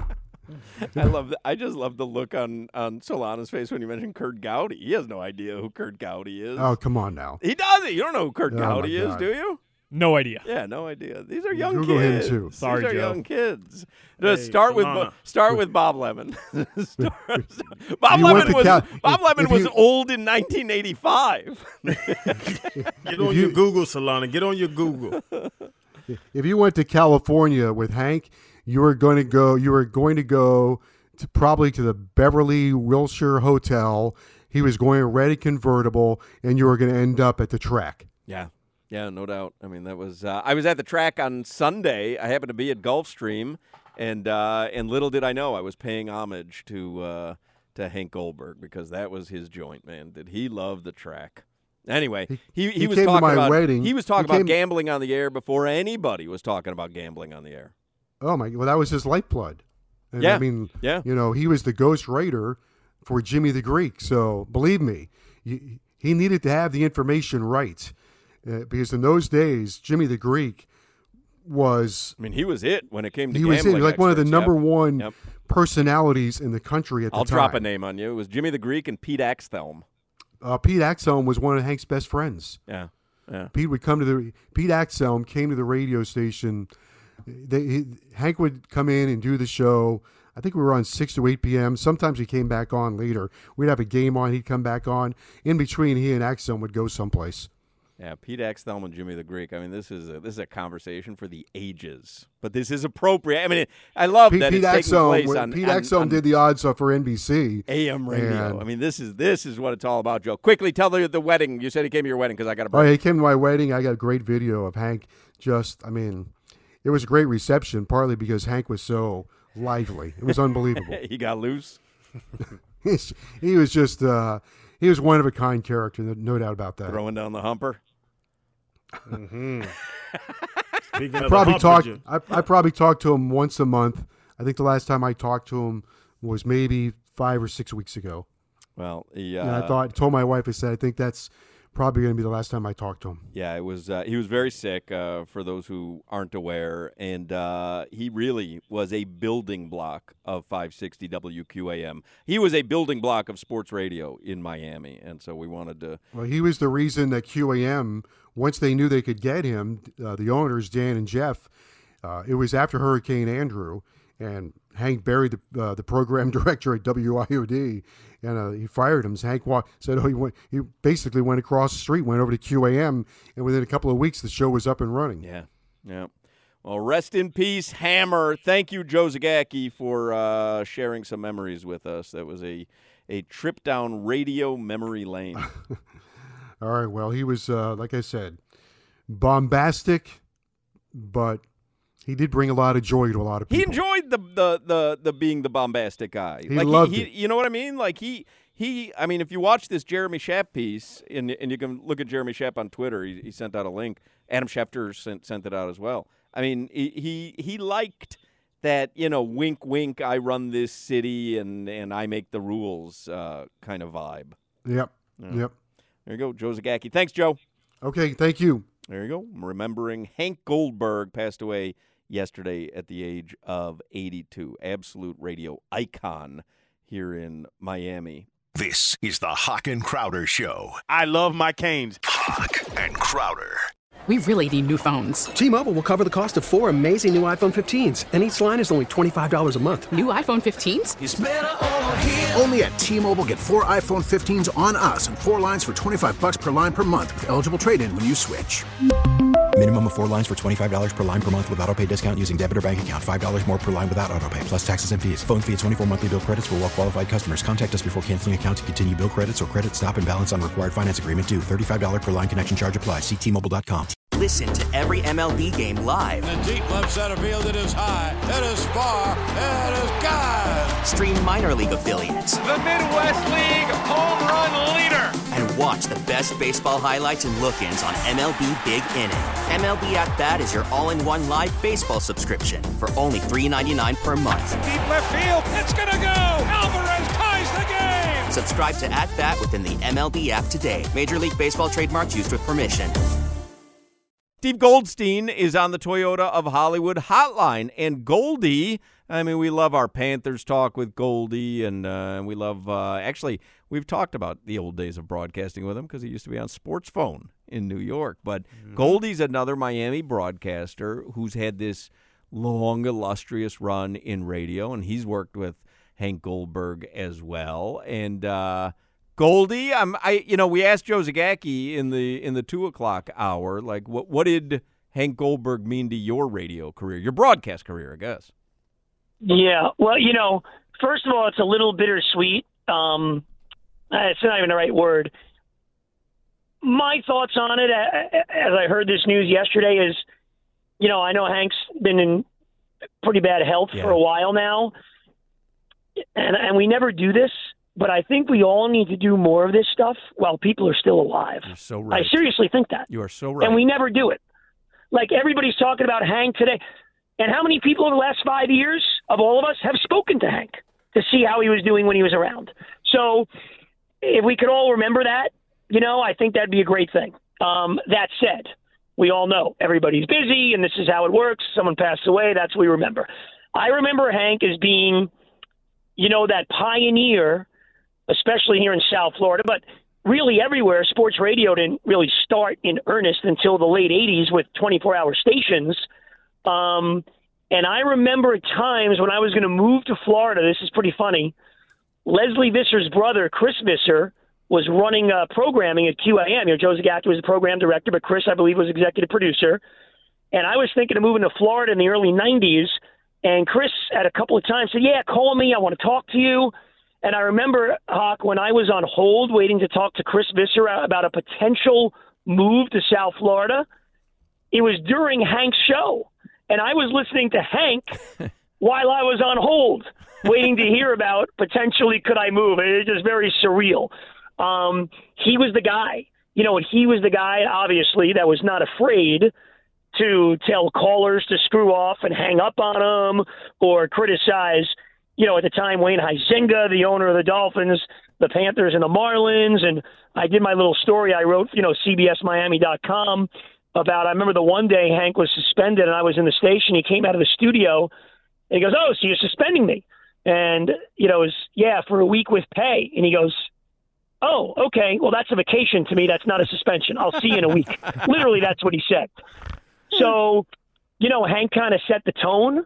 I love that. I just love the look on on Solana's face when you mentioned Kurt Gowdy. He has no idea who Kurt Gowdy is. Oh, come on now. He doesn't. You don't know who Kurt Oh, Gowdy my is, God. do you? No idea. Yeah, no idea. These are young Google him, kids. too. Sorry, These are Joe. young kids. Just Hey, start with Solana. Bo- start with Bob Lemon. Start- Bob You went Lemon to was Cal- Bob if- Lemon if was you- old in nineteen eighty-five. Get on your Google, Solana. Get on your Google. If you went to California with Hank, you were going to go. You were going to go to probably to the Beverly Wilshire Hotel. He was going to rent a convertible, and you were going to end up at the track. Yeah, yeah, no doubt. I mean, that was. Uh, I was at the track on Sunday. I happened to be at Gulfstream, and uh, and little did I know I was paying homage to uh, to Hank Goldberg because that was his joint. Man, did he love the track? Anyway, he he, he was came to talking my about wedding. he was talking He about came- gambling on the air before anybody was talking about gambling on the air. Oh my! Well, that was his lifeblood. And Yeah, I mean, yeah. You know, he was the ghost writer for Jimmy the Greek. So believe me, you, he needed to have the information right uh, because in those days, Jimmy the Greek was. I mean, he was it when it came to He gambling. was it, like one of the experts. number Yep. one Yep. personalities in the country at the I'll time. drop a name on you. It was Jimmy the Greek and Pete Axthelm. Uh, Pete Axelm was one of Hank's best friends. Yeah, yeah. Pete would come to the Pete Axelm came to the radio station. They, he, Hank would come in and do the show. I think we were on six to eight p.m. Sometimes he came back on later. We'd have a game on. He'd come back on. In between, he and Axelm would go someplace. Yeah, Pete Axthelm and Jimmy the Greek. I mean, this is a, this is a conversation for the ages, but this is appropriate. I mean, I love Pete, that Pete it's taking place Axelm, on Pete on- Axelm on did the odds up for N B C. A M radio. and- I mean, this is this is what it's all about, Joe. Quickly tell the the wedding. You said he came to your wedding because I got a Oh, break. he came to my wedding. I got a great video of Hank. Just, I mean, it was a great reception. Partly because Hank was so lively. It was unbelievable. he got loose. He's- he was just, uh, he was one of a kind character. No, no doubt about that. Throwing down the humper. Mm-hmm. Speaking I of probably the talked. humper, I, I probably talked to him once a month. I think the last time I talked to him was maybe five or six weeks ago. Well, he, uh, and I thought, told my wife, I said, I think that's probably going to be the last time I talked to him. Yeah, it was. Uh, he was very sick. Uh, for those who aren't aware, and uh, he really was a building block of five sixty W Q A M. He was a building block of sports radio in Miami, and so we wanted to. Well, he was the reason that Q A M, once they knew they could get him, uh, the owners, Dan and Jeff, uh, it was after Hurricane Andrew, and Hank buried the uh, the program director at W I O D, and uh, he fired him. So Hank walked, said, "Oh, he went. He basically went across the street, went over to Q A M, and within a couple of weeks, the show was up and running." Yeah, yeah. Well, rest in peace, Hammer. Thank you, Joe Zagacki, for uh, sharing some memories with us. That was a a trip down radio memory lane. All right. Well, he was, uh, like I said, bombastic, but he did bring a lot of joy to a lot of He people. enjoyed the the the, the being the bombastic guy. He like loved he, it. You know what I mean? Like he he. I mean, if you watch this Jeremy Schaap piece, and and you can look at Jeremy Schaap on Twitter, he, he sent out a link. Adam Schefter sent, sent it out as well. I mean, he, he he liked that, you know, wink, wink, I run this city and, and I make the rules uh, kind of vibe. Yep, Yeah. yep. There you go, Joe Zagacki. Thanks, Joe. Okay, thank you. There you go. Remembering Hank Goldberg passed away yesterday at the age of eighty-two. Absolute radio icon here in Miami. This is the Hawk and Crowder Show. I love my Canes. Hawk and Crowder. We really need new phones. T-Mobile will cover the cost of four amazing new iPhone fifteens, and each line is only twenty-five dollars a month. New iPhone fifteens? It's better over here. Only at T-Mobile, get four iPhone fifteens on us and four lines for twenty-five bucks per line per month with eligible trade-in when you switch. Minimum of four lines for twenty-five dollars per line per month with autopay discount using debit or bank account. five dollars more per line without autopay, plus taxes and fees. Phone fee at twenty-four monthly bill credits for well-qualified customers. Contact us before canceling account to continue bill credits or credit stop and balance on required finance agreement due. thirty-five dollars per line connection charge applies. See T Mobile dot com. Listen to every M L B game live. In the deep left center field, it is high, it is far, it is gone. Stream minor league affiliates. The Midwest League home run leader. And watch the best baseball highlights and look-ins on M L B Big Inning. M L B At Bat is your all-in-one live baseball subscription for only three dollars and ninety-nine cents per month. Deep left field, it's gonna go. Alvarez ties the game. Subscribe to At Bat within the M L B app today. Major League Baseball trademarks used with permission. Steve Goldstein is on the Toyota of Hollywood hotline. And Goldie, I mean, we love our Panthers talk with Goldie, and uh, we love, uh, actually, we've talked about the old days of broadcasting with him because he used to be on Sports Phone in New York. But mm-hmm. Goldie's another Miami broadcaster who's had this long, illustrious run in radio, and he's worked with Hank Goldberg as well. And, uh, Goldie, I'm, I, you know, we asked Joe Zagacki in the in the two o'clock hour, like, what what did Hank Goldberg mean to your radio career, your broadcast career, I guess? Yeah, well, you know, first of all, it's a little bittersweet. Um, it's not even the right word. My thoughts on it, as I heard this news yesterday, is, you know, I know Hank's been in pretty bad health yeah. for a while now, and and we never do this. But I think we all need to do more of this stuff while people are still alive. You're so right. I seriously think that. You are so right. And we never do it. Like, everybody's talking about Hank today. And how many people over the last five years of all of us have spoken to Hank to see how he was doing when he was around? So if we could all remember that, you know, I think that'd be a great thing. Um, that said, we all know everybody's busy and this is how it works. Someone passed away. That's what we remember. I remember Hank as being, you know, that pioneer, especially here in South Florida, but really everywhere. Sports radio didn't really start in earnest until the late eighties with twenty-four hour stations. Um, and I remember at times when I was going to move to Florida, this is pretty funny, Leslie Visser's brother, Chris Visser, was running uh, programming at Q A M. You know, Joe Zagacki was the program director, but Chris, I believe, was executive producer. And I was thinking of moving to Florida in the early nineties, and Chris at a couple of times said, yeah, call me, I want to talk to you. And I remember, Hawk, when I was on hold waiting to talk to Chris Visser about a potential move to South Florida, it was during Hank's show. And I was listening to Hank while I was on hold, waiting to hear about potentially could I move. It was just very surreal. Um, he was the guy, you know, and he was the guy, obviously, that was not afraid to tell callers to screw off and hang up on them or criticize, you know, at the time, Wayne Huizenga, the owner of the Dolphins, the Panthers, and the Marlins. And I did my little story I wrote, you know, C B S Miami dot com about, I remember the one day Hank was suspended and I was in the station. He came out of the studio and he goes, oh, so you're suspending me. And, you know, it was, yeah, for a week with pay. And he goes, oh, okay, well, that's a vacation to me. That's not a suspension. I'll see you in a week. Literally, that's what he said. So, you know, Hank kind of set the tone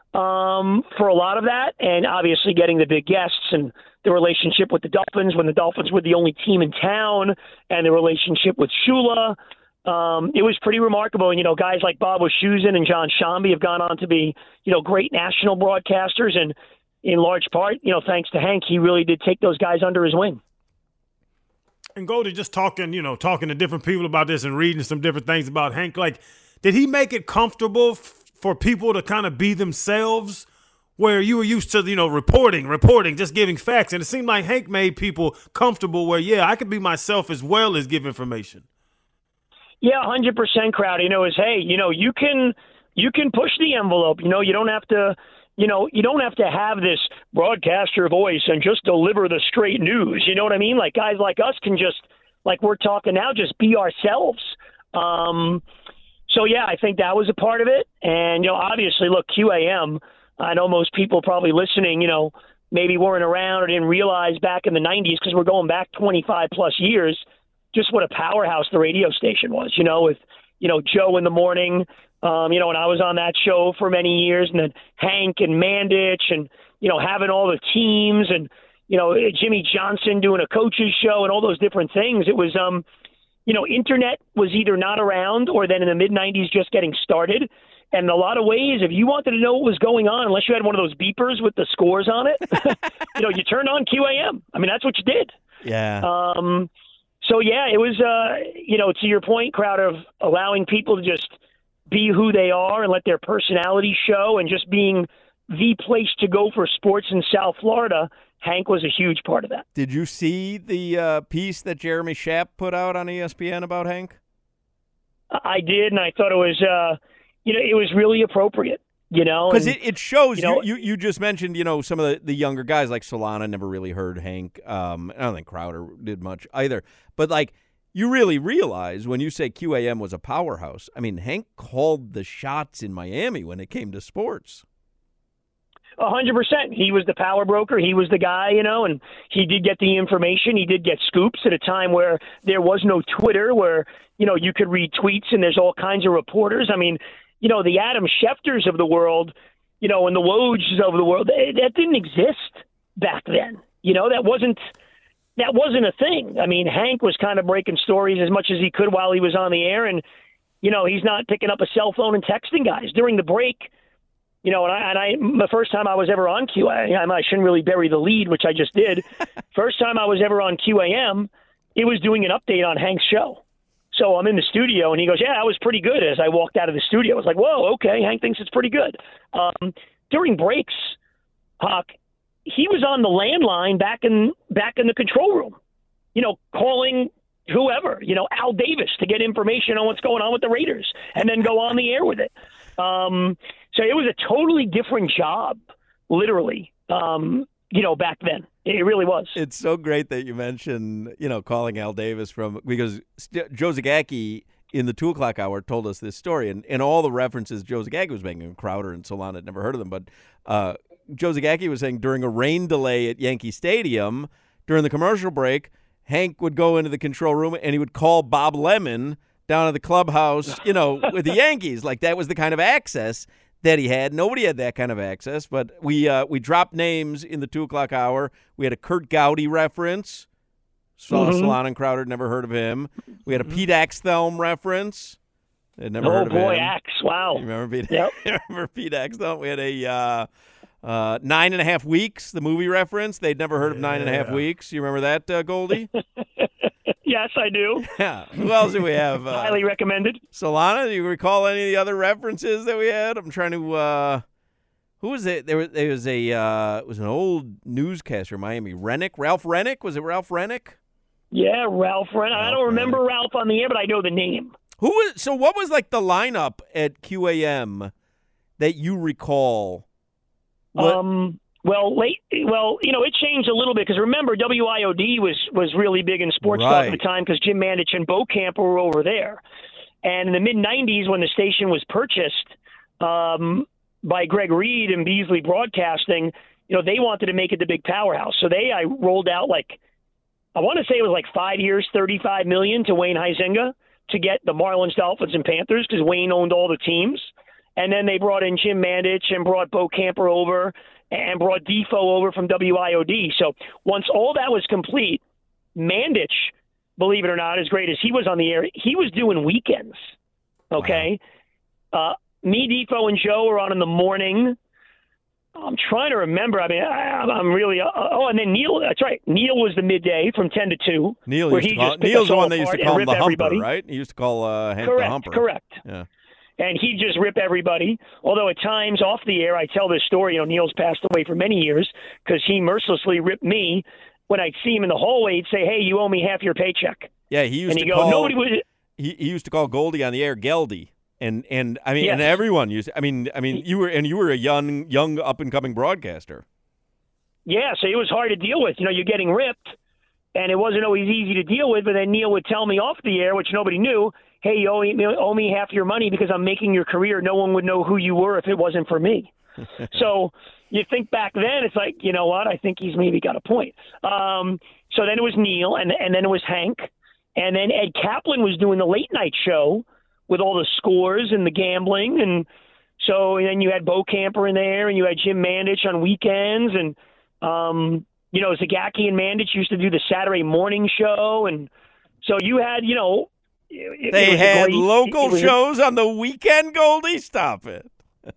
um, for a lot of that, and obviously getting the big guests and the relationship with the Dolphins when the Dolphins were the only team in town, and the relationship with Shula. Um, it was pretty remarkable. And, you know, guys like Bob Wischusen and John Shambi have gone on to be, you know, great national broadcasters. And in large part, you know, thanks to Hank, he really did take those guys under his wing. And Goldie, just talking, you know, talking to different people about this and reading some different things about Hank, like, did he make it comfortable f- for people to kind of be themselves, where you were used to, you know, reporting, reporting, just giving facts? And it seemed like Hank made people comfortable where, yeah, I could be myself as well as give information. Yeah, one hundred percent, Crowd. You know, is, hey, you know, you can you can push the envelope. You know, you don't have to, you know, you don't have to have this broadcaster voice and just deliver the straight news. You know what I mean? Like, guys like us can just, like we're talking now, just be ourselves. Um, so, yeah, I think that was a part of it. And, you know, obviously, look, Q A M, I know most people probably listening, you know, maybe weren't around or didn't realize back in the nineties, because we're going back twenty-five plus years, just what a powerhouse the radio station was, you know, with, you know, Joe in the morning, um, you know, and I was on that show for many years, and then Hank and Mandich, and, you know, having all the teams, and, you know, Jimmy Johnson doing a coach's show and all those different things. It was, um, you know, internet was either not around or then in the mid nineties just getting started. And in a lot of ways, if you wanted to know what was going on, unless you had one of those beepers with the scores on it, you know, you turned on Q A M. I mean, that's what you did. Yeah. Um, so, yeah, it was, uh, you know, to your point, Crowd, of allowing people to just be who they are and let their personality show, and just being the place to go for sports in South Florida. Hank was a huge part of that. Did you see the uh, piece that Jeremy Schaap put out on E S P N about Hank? I did, and I thought it was uh, – you know, it was really appropriate, you know. Because it, it shows, you, know, you, you you just mentioned, you know, some of the, the younger guys like Solana never really heard Hank. Um, I don't think Crowder did much either. But, like, you really realize when you say Q A M was a powerhouse, I mean, Hank called the shots in Miami when it came to sports. A hundred percent. He was the power broker. He was the guy, you know, and he did get the information. He did get scoops at a time where there was no Twitter, where, you know, you could read tweets and there's all kinds of reporters. I mean, you know, the Adam Schefters of the world, you know, and the Wojs of the world, that didn't exist back then. You know, that wasn't that wasn't a thing. I mean, Hank was kind of breaking stories as much as he could while he was on the air, and, you know, he's not picking up a cell phone and texting guys during the break. You know, and I, and I, the first time I was ever on Q A M, I shouldn't really bury the lead, which I just did. First time I was ever on Q A M, it was doing an update on Hank's show. So I'm in the studio, and he goes, yeah, that was pretty good. As I walked out of the studio, I was like, whoa, okay, Hank thinks it's pretty good. Um, during breaks, Hawk, he was on the landline back in back in the control room, you know, calling whoever, you know, Al Davis, to get information on what's going on with the Raiders, and then go on the air with it. Um, so it was a totally different job, literally, um, you know, back then. It really was. It's so great that you mentioned, you know, calling Al Davis from, because St- Joe Zagacki in the two o'clock hour told us this story, and, and all the references Joe Zagacki was making, Crowder and Solana had never heard of them, but uh, Joe Zagacki was saying during a rain delay at Yankee Stadium, during the commercial break, Hank would go into the control room and he would call Bob Lemon down at the clubhouse, you know, with the Yankees. Like, that was the kind of access that he had. Nobody had that kind of access, but we uh, we dropped names in the two o'clock hour. We had a Kurt Gowdy reference. Saw Mm-hmm. Solana and Crowder, never heard of him. We had a Pete Axthelm reference. They'd never oh, heard of boy, him. Axe, wow. You remember Pete, Yep. remember Pete Axthelm? We had a uh, uh, Nine and a Half Weeks, the movie reference. They'd never heard of Nine and a Half Weeks. You remember that, uh, Goldie? Yes, I do. Yeah. Who else do we have? Uh, Highly recommended. Solana, do you recall any of the other references that we had? I'm trying to. Uh, who was it? There was there was a uh, it was an old newscaster in Miami. Rennick, Ralph Rennick. Was it Ralph Rennick? Yeah, Ralph Rennick. I don't remember Ralph on the air, but I know the name. Who was? So what was like the lineup at Q A M that you recall? What? Um. Well, late. Well, you know, it changed a little bit because remember, W I O D was was really big in sports talk at the time because Jim Mandich and Bo Camper were over there. And in the mid nineties, when the station was purchased um, by Greg Reed and Beasley Broadcasting, you know, they wanted to make it the big powerhouse. So they, I rolled out like, I want to say it was like five years, thirty-five million to Wayne Huizenga to get the Marlins, Dolphins, and Panthers because Wayne owned all the teams. And then they brought in Jim Mandich and brought Bo Camper over and brought Defoe over from W I O D. So once all that was complete, Mandich, believe it or not, as great as he was on the air, he was doing weekends. Okay? Wow. Uh, me, Defoe, and Joe were on in the morning. I'm trying to remember. I mean, I, I'm really. Uh, oh, and then Neil. That's right. Neil was the midday from ten to two. Neil where used he to call, just picked Neil's us the all one they used to apart call and him the rip Humper, everybody. right? He used to call uh, Hank Correct, the Humper. Correct. Yeah. And he'd just rip everybody. Although at times off the air, I tell this story. You know, Neil's passed away for many years because he mercilessly ripped me when I'd see him in the hallway. He'd say, "Hey, you owe me half your paycheck." Yeah, he used and to he'd go, call. "Nobody was." he, he used to call Goldie on the air Geldy. And and I mean Yes. and everyone used I mean I mean you were and you were a young young up and coming broadcaster. Yeah, so it was hard to deal with. You know, you're getting ripped, and it wasn't always easy to deal with. But then Neil would tell me off the air, which nobody knew, hey, you owe me, owe me half your money because I'm making your career. No one would know who you were if it wasn't for me. So you think back then, it's like, you know what, I think he's maybe got a point. Um, so then it was Neil, and, and then it was Hank, and then Ed Kaplan was doing the late night show with all the scores and the gambling. And so and then you had Bo Camper in there, and you had Jim Mandich on weekends. And, um, you know, Zagacki and Mandich used to do the Saturday morning show. And so you had, you know. It, they it was had great, local was, shows on the weekend, Goldie? Stop it.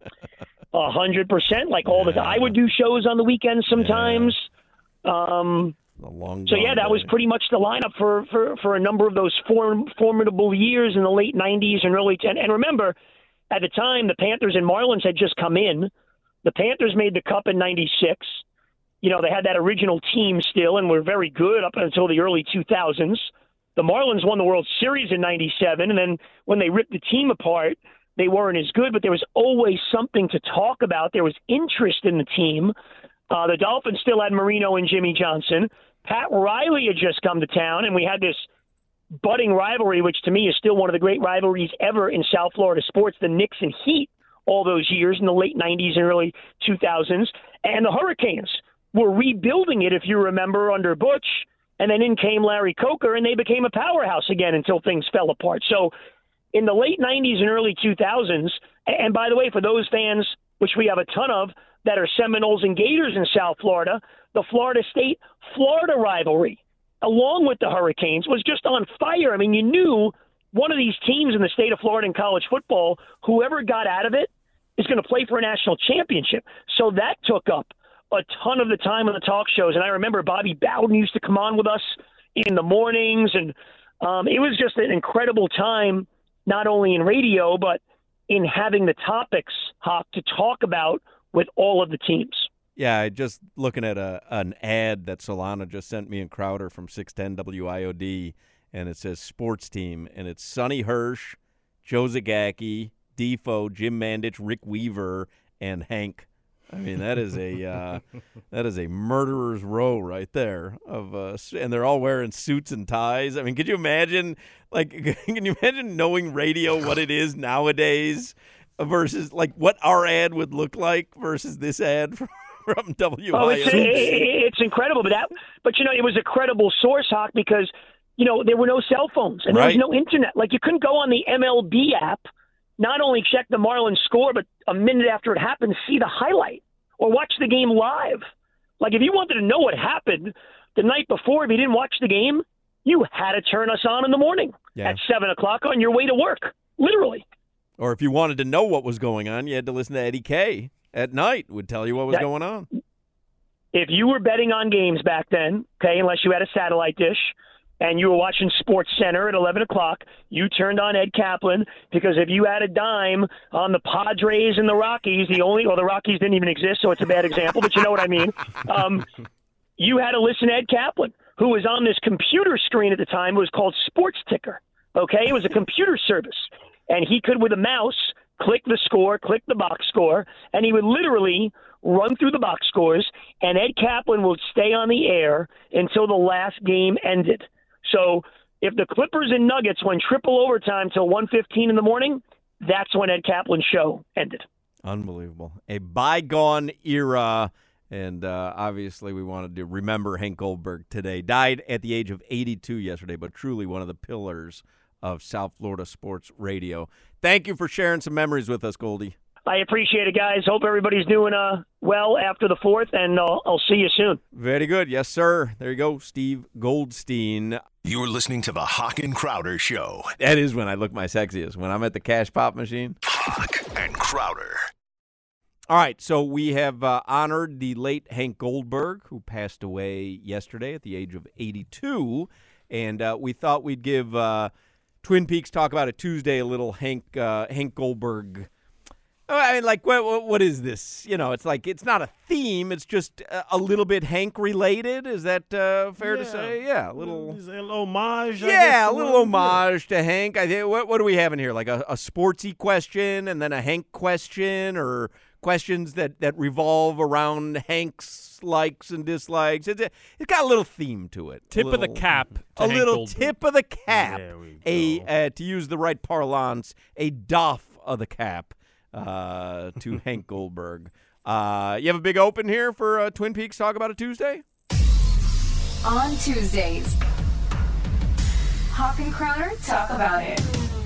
A hundred percent. Like all the I would do shows on the weekends sometimes. Yeah. Um A long So yeah, that was pretty much the lineup for, for, for a number of those form, formidable years in the late nineties and early ten. And remember, at the time, the Panthers and Marlins had just come in. The Panthers made the Cup in ninety-six. You know, they had that original team still and were very good up until the early two thousands. The Marlins won the World Series in ninety-seven, and then when they ripped the team apart, they weren't as good, but there was always something to talk about. There was interest in the team. Uh, the Dolphins still had Marino and Jimmy Johnson. Pat Riley had just come to town, and we had this budding rivalry, which to me is still one of the great rivalries ever in South Florida sports, the Knicks and Heat, all those years in the late nineties and early two thousands. And the Hurricanes were rebuilding it, if you remember, under Butch, and then in came Larry Coker, and they became a powerhouse again until things fell apart. So in the late nineties and early two thousands, and by the way, for those fans, which we have a ton of, that are Seminoles and Gators in South Florida, the Florida State-Florida rivalry, along with the Hurricanes, was just on fire. I mean, you knew one of these teams in the state of Florida in college football, whoever got out of it is going to play for a national championship. So that took up a ton of the time on the talk shows. And I remember Bobby Bowden used to come on with us in the mornings, and um, it was just an incredible time, not only in radio, but in having the topics, Hawk, to talk about with all of the teams. Yeah, I just looking at a an ad that Solana just sent me and Crowder from six ten W I O D, and it says sports team, and it's Sonny Hirsch, Joe Zagacki, Defoe, Jim Mandich, Rick Weaver, and Hank. I mean, that is a uh, that is a murderer's row right there of uh, and they're all wearing suits and ties. I mean, could you imagine? Like, can you imagine knowing radio what it is nowadays versus like what our ad would look like versus this ad from, from W I O D? Oh, it's, it's incredible, but that but you know, it was a credible source, Hawk, because you know there were no cell phones and there Right. was no internet. Like you couldn't go on the M L B app. Not only check the Marlins score, but a minute after it happened, see the highlight or watch the game live. Like if you wanted to know what happened the night before, if you didn't watch the game, you had to turn us on in the morning Yeah. at seven o'clock on your way to work, literally. Or if you wanted to know what was going on, you had to listen to Eddie K at night. Would tell you what was That- going on. If you were betting on games back then, okay, unless you had a satellite dish, and you were watching Sports Center at eleven o'clock, you turned on Ed Kaplan, because if you had a dime on the Padres and the Rockies, the only, well, the Rockies didn't even exist, so it's a bad example, but you know what I mean. Um, you had to listen to Ed Kaplan, who was on this computer screen at the time. It was called Sports Ticker, okay? It was a computer service, and he could, with a mouse, click the score, click the box score, and he would literally run through the box scores, and Ed Kaplan would stay on the air until the last game ended. So if the Clippers and Nuggets went triple overtime till one fifteen in the morning, that's when Ed Kaplan's show ended. Unbelievable. A bygone era, and uh, obviously we wanted to remember Hank Goldberg today. Died at the age of eighty-two yesterday, but truly one of the pillars of South Florida sports radio. Thank you for sharing some memories with us, Goldie. I appreciate it, guys. Hope everybody's doing uh, well after the fourth, and uh, I'll see you soon. Very good. Yes, sir. There you go, Steve Goldstein. You're listening to the Hawk and Crowder Show. That is when I look my sexiest, when I'm at the cash pop machine. Hawk and Crowder. All right, so we have uh, honored the late Hank Goldberg, who passed away yesterday at the age of eighty-two, and uh, we thought we'd give uh, Twin Peaks Talk About It Tuesday a little Hank uh, Hank Goldberg I mean, like, what, what what is this? You know, it's like it's not a theme. It's just a, a little bit Hank related. Is that uh, fair Yeah. to say? Yeah, a little. Is it a little homage? I Yeah, guess, a to little one? homage to Hank. I think. What what do we have in here? Like a, a sportsy question, and then a Hank question, or questions that, that revolve around Hank's likes and dislikes. It's a, it's got a little theme to it. Tip a of the little- cap to A Hank little Goldberg. tip of the cap. There we A go. uh, to use the right parlance, a doff of the cap uh, to Hank Goldberg. Uh, you have a big open here for uh, Twin Peaks Talk About It Tuesday? On Tuesdays, Hawk and Crowder talk about it.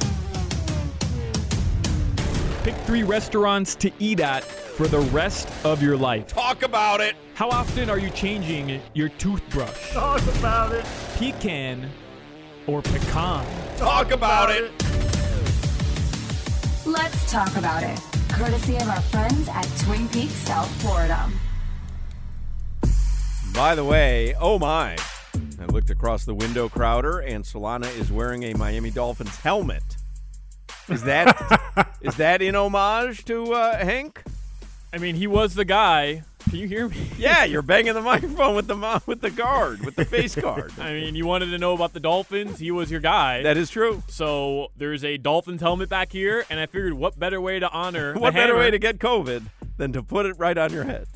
Pick three restaurants to eat at for the rest of your life. Talk about it. How often are you changing your toothbrush? Talk about it. Pecan or pecan? Talk about it. Let's talk about it. Courtesy of our friends at Twin Peaks, South Florida. By the way, oh my. I looked across the window, Crowder, and Solana is wearing a Miami Dolphins helmet. Is that is that in homage to uh, Hank? I mean, he was the guy. Can you hear me? Yeah, you're banging the microphone with the mo- with the guard, with the face guard. I mean, you wanted to know about the Dolphins. He was your guy. That is true. So there's a Dolphins helmet back here, and I figured what better way to honor What the better hammer way to get COVID than to put it right on your head?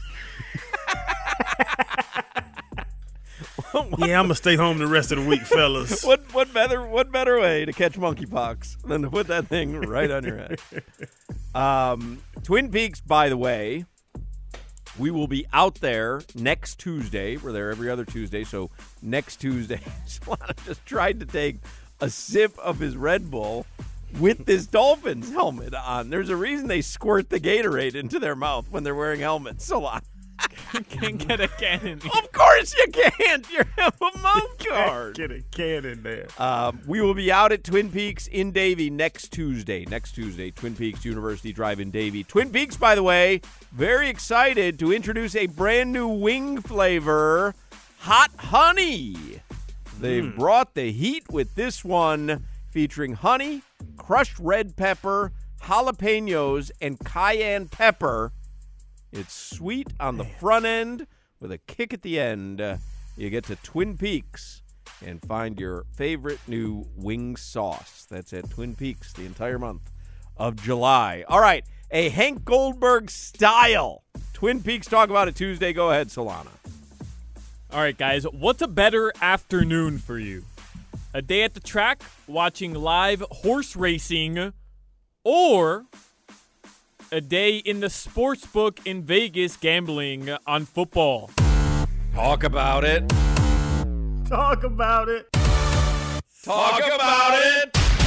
Yeah, I'm gonna stay home the rest of the week, fellas. What what better what better way to catch monkeypox than to put that thing right on your head? Um, Twin Peaks, by the way, we will be out there next Tuesday. We're there every other Tuesday, so next Tuesday, Solana just tried to take a sip of his Red Bull with this Dolphins helmet on. There's a reason they squirt the Gatorade into their mouth when they're wearing helmets. Solana. Can't get a cannon. Of course you can't. You have a mouth guard. Get a can in there. Um, we will be out at Twin Peaks in Davie next Tuesday. Next Tuesday, Twin Peaks University Drive in Davie. Twin Peaks, by the way, very excited to introduce a brand new wing flavor, Hot Honey. They've Mm. brought the heat with this one, featuring honey, crushed red pepper, jalapenos, and cayenne pepper. It's sweet on the front end with a kick at the end. Uh, you get to Twin Peaks and find your favorite new wing sauce. That's at Twin Peaks the entire month of July. All right, a Hank Goldberg style Twin Peaks Talk About It Tuesday. Go ahead, Solana. All right, guys, what's a better afternoon for you? A day at the track watching live horse racing, or a day in the sports book in Vegas gambling on football? Talk about it. Talk about it. Talk about it.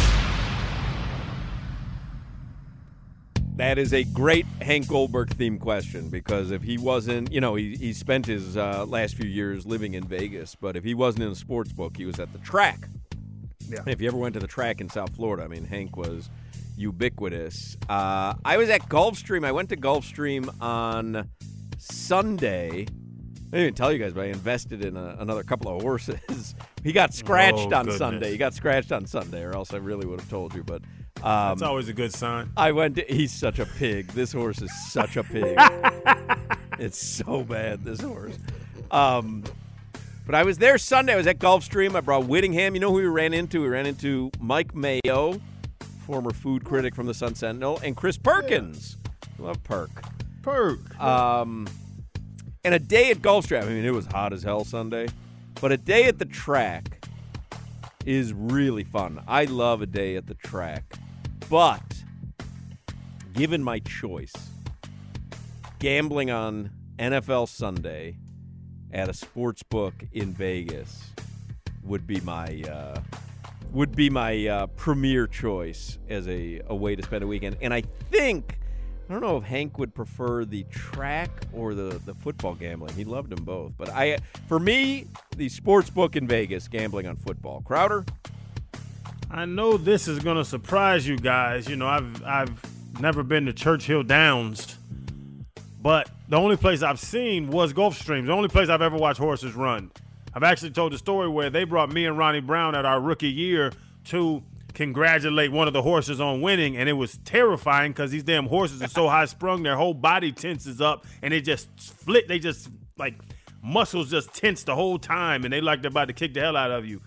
That is a great Hank Goldberg themed question, because if he wasn't, you know, he, he spent his uh, last few years living in Vegas, but if he wasn't in a sports book, he was at the track. Yeah. If you ever went to the track in South Florida, I mean, Hank was ubiquitous. Uh, I was at Gulfstream. I went to Gulfstream on Sunday. I didn't even tell you guys, but I invested in a, another couple of horses. He got scratched Oh, on goodness. Sunday. He got scratched on Sunday, or else I really would have told you. But um, That's always a good sign. I went to, he's such a pig. This horse is such a pig. It's so bad, this horse. Um, but I was there Sunday. I was at Gulfstream. I brought Whittingham. You know who we ran into? We ran into Mike Mayo, former food critic from the Sun Sentinel, and Chris Perkins. Love Perk. Perk. Um, and a day at Gulfstream. I mean, it was hot as hell Sunday. But a day at the track is really fun. I love a day at the track. But given my choice, gambling on N F L Sunday at a sports book in Vegas would be my uh, would be my uh, premier choice as a, a way to spend a weekend. And I think, I don't know if Hank would prefer the track or the, the football gambling. He loved them both. But I, for me, the sports book in Vegas, gambling on football. Crowder? I know this is going to surprise you guys. You know, I've I've never been to Churchill Downs, but the only place I've seen was Gulfstream. The only place I've ever watched horses run. I've actually told the story where they brought me and Ronnie Brown at our rookie year to congratulate one of the horses on winning, and it was terrifying because these damn horses are so high sprung, their whole body tenses up, and they just split. They just like muscles just tense the whole time, and they like they're about to kick the hell out of you.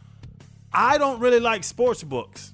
I don't really like sports books.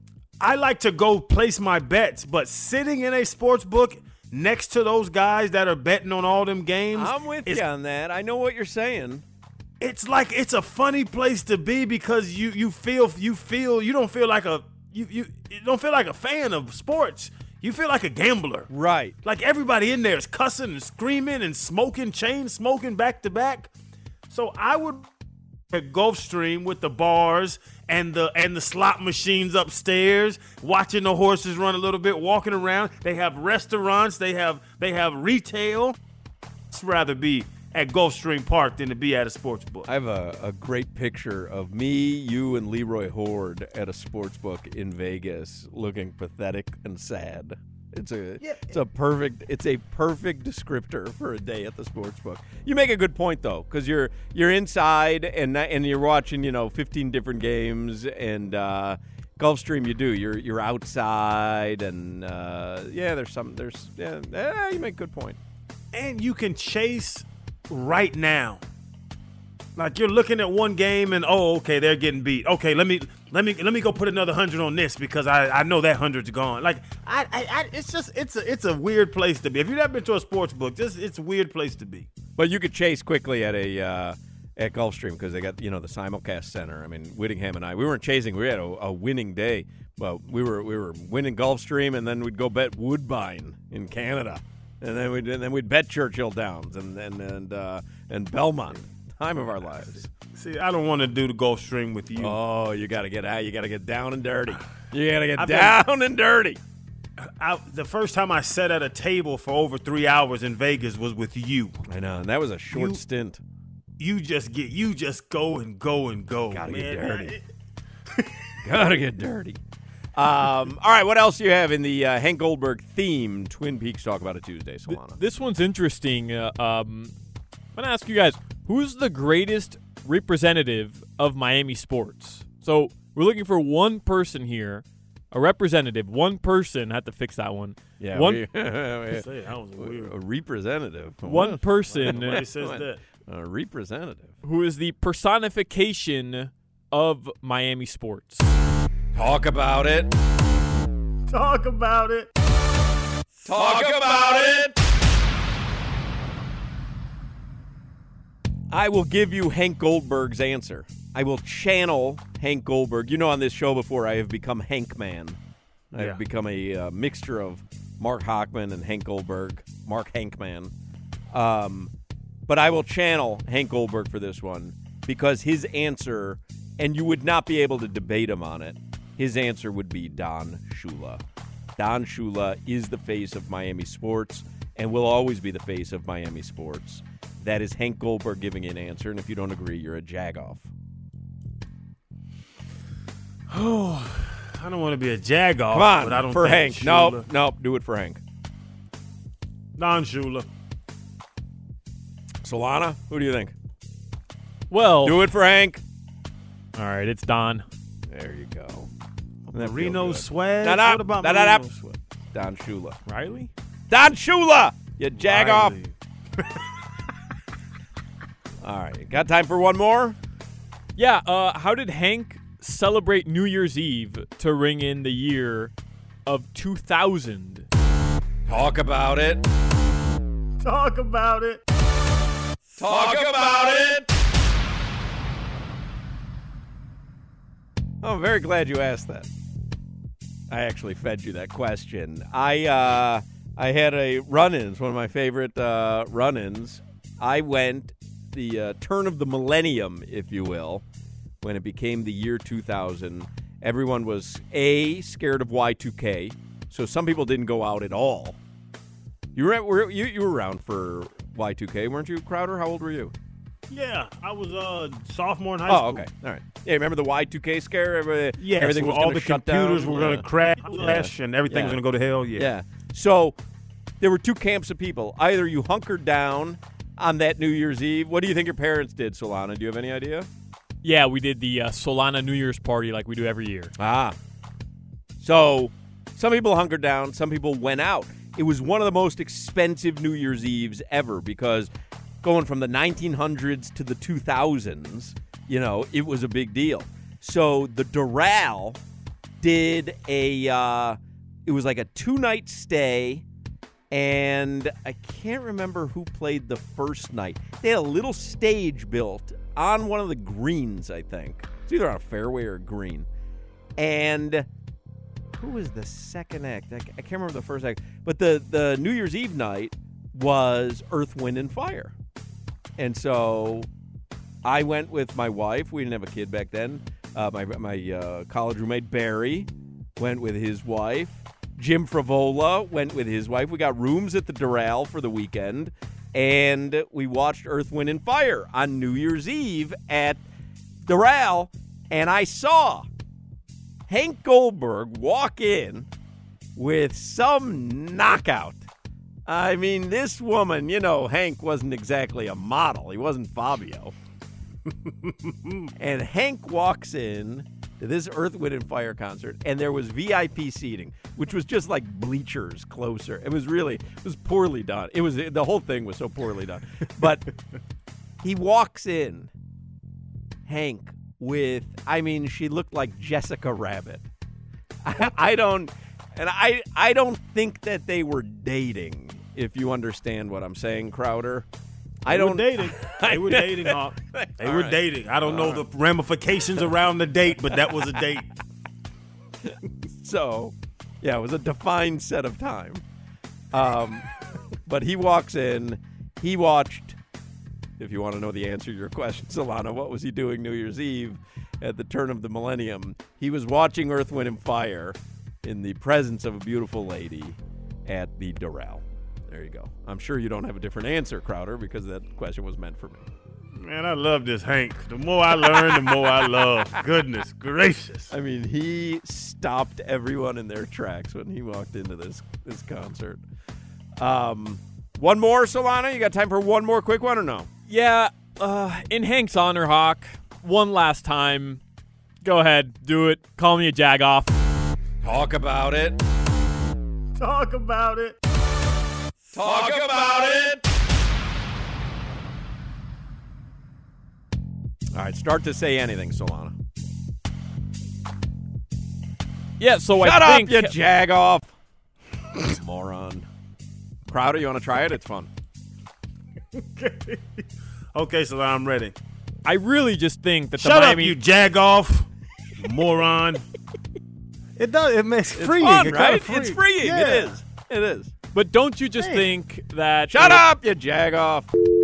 I like to go place my bets, but sitting in a sports book next to those guys that are betting on all them games, I'm with you on that. I know what you're saying. It's like it's a funny place to be because you you feel you feel you don't feel like a you you, you don't feel like a fan of sports. You feel like a gambler. Right. Like everybody in there is cussing and screaming and smoking, chain smoking back to back. So I would a Gulfstream with the bars and the and the slot machines upstairs, watching the horses run a little bit, walking around. They have restaurants, they have they have retail. I'd rather be at Gulfstream Park than to be at a sports book. I have a, a great picture of me, you, and Leroy Horde at a sports book in Vegas, looking pathetic and sad. It's a yeah. it's a perfect it's a perfect descriptor for a day at the sports book. You make a good point though, because you're you're inside and and you're watching you know fifteen different games, and uh, Gulfstream you do you're you're outside, and uh, yeah there's some there's yeah eh, you make a good point. And you can chase right now. Like you're looking at one game and oh okay they're getting beat. Okay, let me let me let me go put another hundred on this because I, I know that hundred's gone. Like I, I, I it's just it's a it's a weird place to be. If you've never been to a sports book, this it's a weird place to be. But you could chase quickly at a uh, at Gulfstream because they got you know the simulcast center. I mean Whittingham and I we weren't chasing. We had a, a winning day. Well we were we were winning Gulfstream, and then we'd go bet Woodbine in Canada, and then we'd and then we'd bet Churchill Downs and and and uh, and Belmont. Time of our lives. See, I don't want to do the Gulfstream with you. Oh, you got to get out. You got to get down and dirty. You got to get I've down been, and dirty. I, the first time I sat at a table for over three hours in Vegas was with you. I know, and that was a short you, stint. You just get, you just go and go and go. Got to get dirty. got to get dirty. Um, all right, what else do you have in the uh, Hank Goldberg theme Twin Peaks Talk About It Tuesday, Solana? This one's interesting. Uh, um, I'm going to ask you guys, who's the greatest representative of Miami sports? So we're looking for one person here, a representative. One person. I had to fix that one. Yeah, one. We, Say, that was weird. A representative. One person. Nobody says that. A representative. Who is the personification of Miami sports? Talk about it. Talk about it. Talk about it. I will give you Hank Goldberg's answer. I will channel Hank Goldberg. You know, on this show before, I have become Hank Man. I have yeah. become a uh, mixture of Mark Hochman and Hank Goldberg. Mark Hankman. Um, but I will channel Hank Goldberg for this one because his answer, and you would not be able to debate him on it, his answer would be Don Shula. Don Shula is the face of Miami sports and will always be the face of Miami sports. That is Hank Goldberg giving an answer, and if you don't agree, you're a jagoff. Oh, I don't want to be a jagoff. Come on, but I don't for think Hank. No, nope, nope, do it for Hank. Don Shula. Solana, who do you think? Well, do it for Hank. All right, it's Don. There you go. Marino swag. Nah, nah, what about nah, Marino nah, nah. swag? Don Shula. Riley? Don Shula! You jagoff. All right, got time for one more? Yeah, uh, how did Hank celebrate New Year's Eve to ring in the year of two thousand? Talk about it. Talk about it. Talk about it. Oh, I'm very glad you asked that. I actually fed you that question. I uh, I had a run-ins, one of my favorite uh, run-ins. I went the uh, turn of the millennium, if you will, when it became the year two thousand. Everyone was, A, scared of Y two K, so some people didn't go out at all. You were, you, you were around for Y two K, weren't you, Crowder? How old were you? Yeah, I was a uh, sophomore in high oh, school. Oh, okay. All right. Yeah, remember the Y two K scare? Everybody, yeah, everything so was all the shut computers down. were going to crash, yeah. and everything yeah. was going to go to hell. Yeah. Yeah. So there were two camps of people. Either you hunkered down on that New Year's Eve. What do you think your parents did, Solana? Do you have any idea? Yeah, we did the uh, Solana New Year's party like we do every year. Ah. So some people hunkered down. Some people went out. It was one of the most expensive New Year's Eves ever because going from the nineteen hundreds to the two thousands, you know, it was a big deal. So the Doral did a, uh, it was like a two-night stay, and I can't remember who played the first night. They had a little stage built on one of the greens, I think. It's either on a fairway or a green. And who was the second act? I I can't remember the first act. But the, the New Year's Eve night was Earth, Wind, and Fire. And so I went with my wife. We didn't have a kid back then. Uh, my my uh, college roommate, Barry, went with his wife. Jim Fravola went with his wife. We got rooms at the Doral for the weekend. And we watched Earth, Wind, and Fire on New Year's Eve at Doral. And I saw Hank Goldberg walk in with some knockout. I mean, this woman, you know, Hank wasn't exactly a model. He wasn't Fabio. And Hank walks in to this Earth, Wind, and Fire concert, and there was V I P seating, which was just like bleachers closer. It was really, it was poorly done. It was, the whole thing was so poorly done. But he walks in, Hank, with, I mean, she looked like Jessica Rabbit. I, I don't, and I, I don't think that they were dating, if you understand what I'm saying, Crowder. They I don't were dating. They were dating, Hawk. They All were right. dating. I don't All know right. the ramifications around the date, but that was a date. So, yeah, it was a defined set of time. Um, but he walks in. He watched, if you want to know the answer to your question, Solana, what was he doing New Year's Eve at the turn of the millennium? He was watching Earth, Wind, and Fire in the presence of a beautiful lady at the Doral. There you go. I'm sure you don't have a different answer, Crowder, because that question was meant for me. Man, I love this Hank. The more I learn, the more I love. Goodness gracious. I mean, he stopped everyone in their tracks when he walked into this this concert. Um, one more, Solana? You got time for one more quick one or no? Yeah, uh, in Hank's honor, Hawk, one last time. Go ahead, do it. Call me a jagoff. Talk about it. Talk about it. Talk about it. All right, start to say anything, Solana. Yeah, so Shut I up, think... you jagoff. Moron. Crowder, you want to try it? It's fun. Okay. Okay, so I'm ready. I really just think that the Shut Miami... up, you jagoff. You moron. It does. It makes It's freeing. fun, It kinda right? free. It's freeing. Yeah. It is. It is. But don't you just think that... Shut it- up, you jagoff.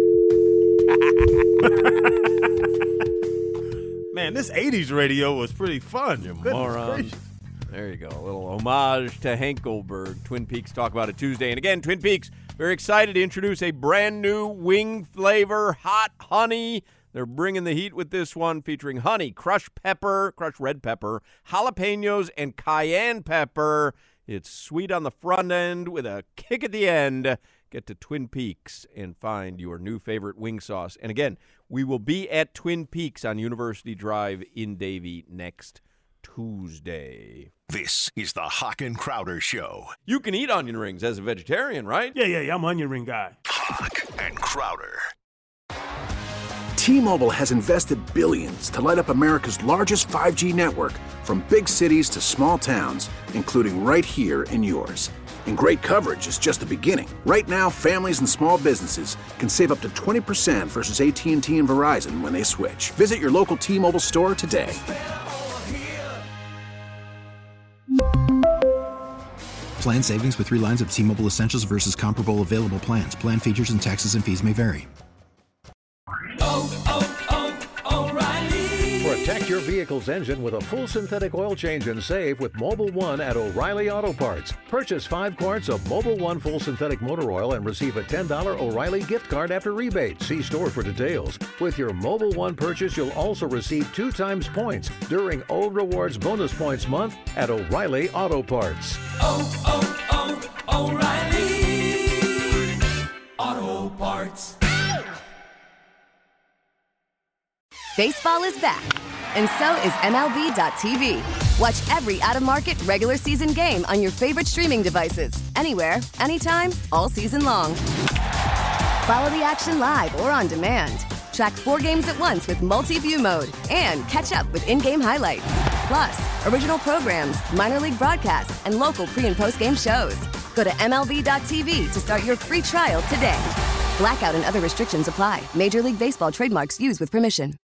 Man, this eighties radio was pretty fun. You Moron. There you go. A little homage to Hank Goldberg. Twin Peaks Talk About It Tuesday. And again, Twin Peaks, very excited to introduce a brand new wing flavor, hot honey. They're bringing the heat with this one, featuring honey, crushed pepper, crushed red pepper, jalapenos, and cayenne pepper. It's sweet on the front end with a kick at the end. Get to Twin Peaks and find your new favorite wing sauce. And again, we will be at Twin Peaks on University Drive in Davie next Tuesday. This is the Hawk and Crowder Show. You can eat onion rings as a vegetarian, right? Yeah, yeah, yeah. I'm an onion ring guy. Hawk and Crowder. T-Mobile has invested billions to light up America's largest five G network, from big cities to small towns, including right here in yours. And great coverage is just the beginning. Right now, families and small businesses can save up to twenty percent versus A T and T and Verizon when they switch. Visit your local T-Mobile store today. Plan savings with three lines of T-Mobile Essentials versus comparable available plans. Plan features and taxes and fees may vary. Protect your vehicle's engine with a full synthetic oil change and save with Mobil one at O'Reilly Auto Parts. Purchase five quarts of Mobil one full synthetic motor oil and receive a ten dollars O'Reilly gift card after rebate. See store for details. With your Mobil one purchase, you'll also receive two times points during O Rewards Bonus Points Month at O'Reilly Auto Parts. Oh, oh, oh, O'Reilly Auto Parts. Baseball is back, and so is M L B dot T V. Watch every out-of-market regular season game on your favorite streaming devices, anywhere, anytime, all season long. Follow the action live or on demand. Track four games at once with multi-view mode and catch up with in-game highlights. Plus, original programs, minor league broadcasts, and local pre- and post-game shows. Go to M L B dot T V to start your free trial today. Blackout and other restrictions apply. Major League Baseball trademarks used with permission.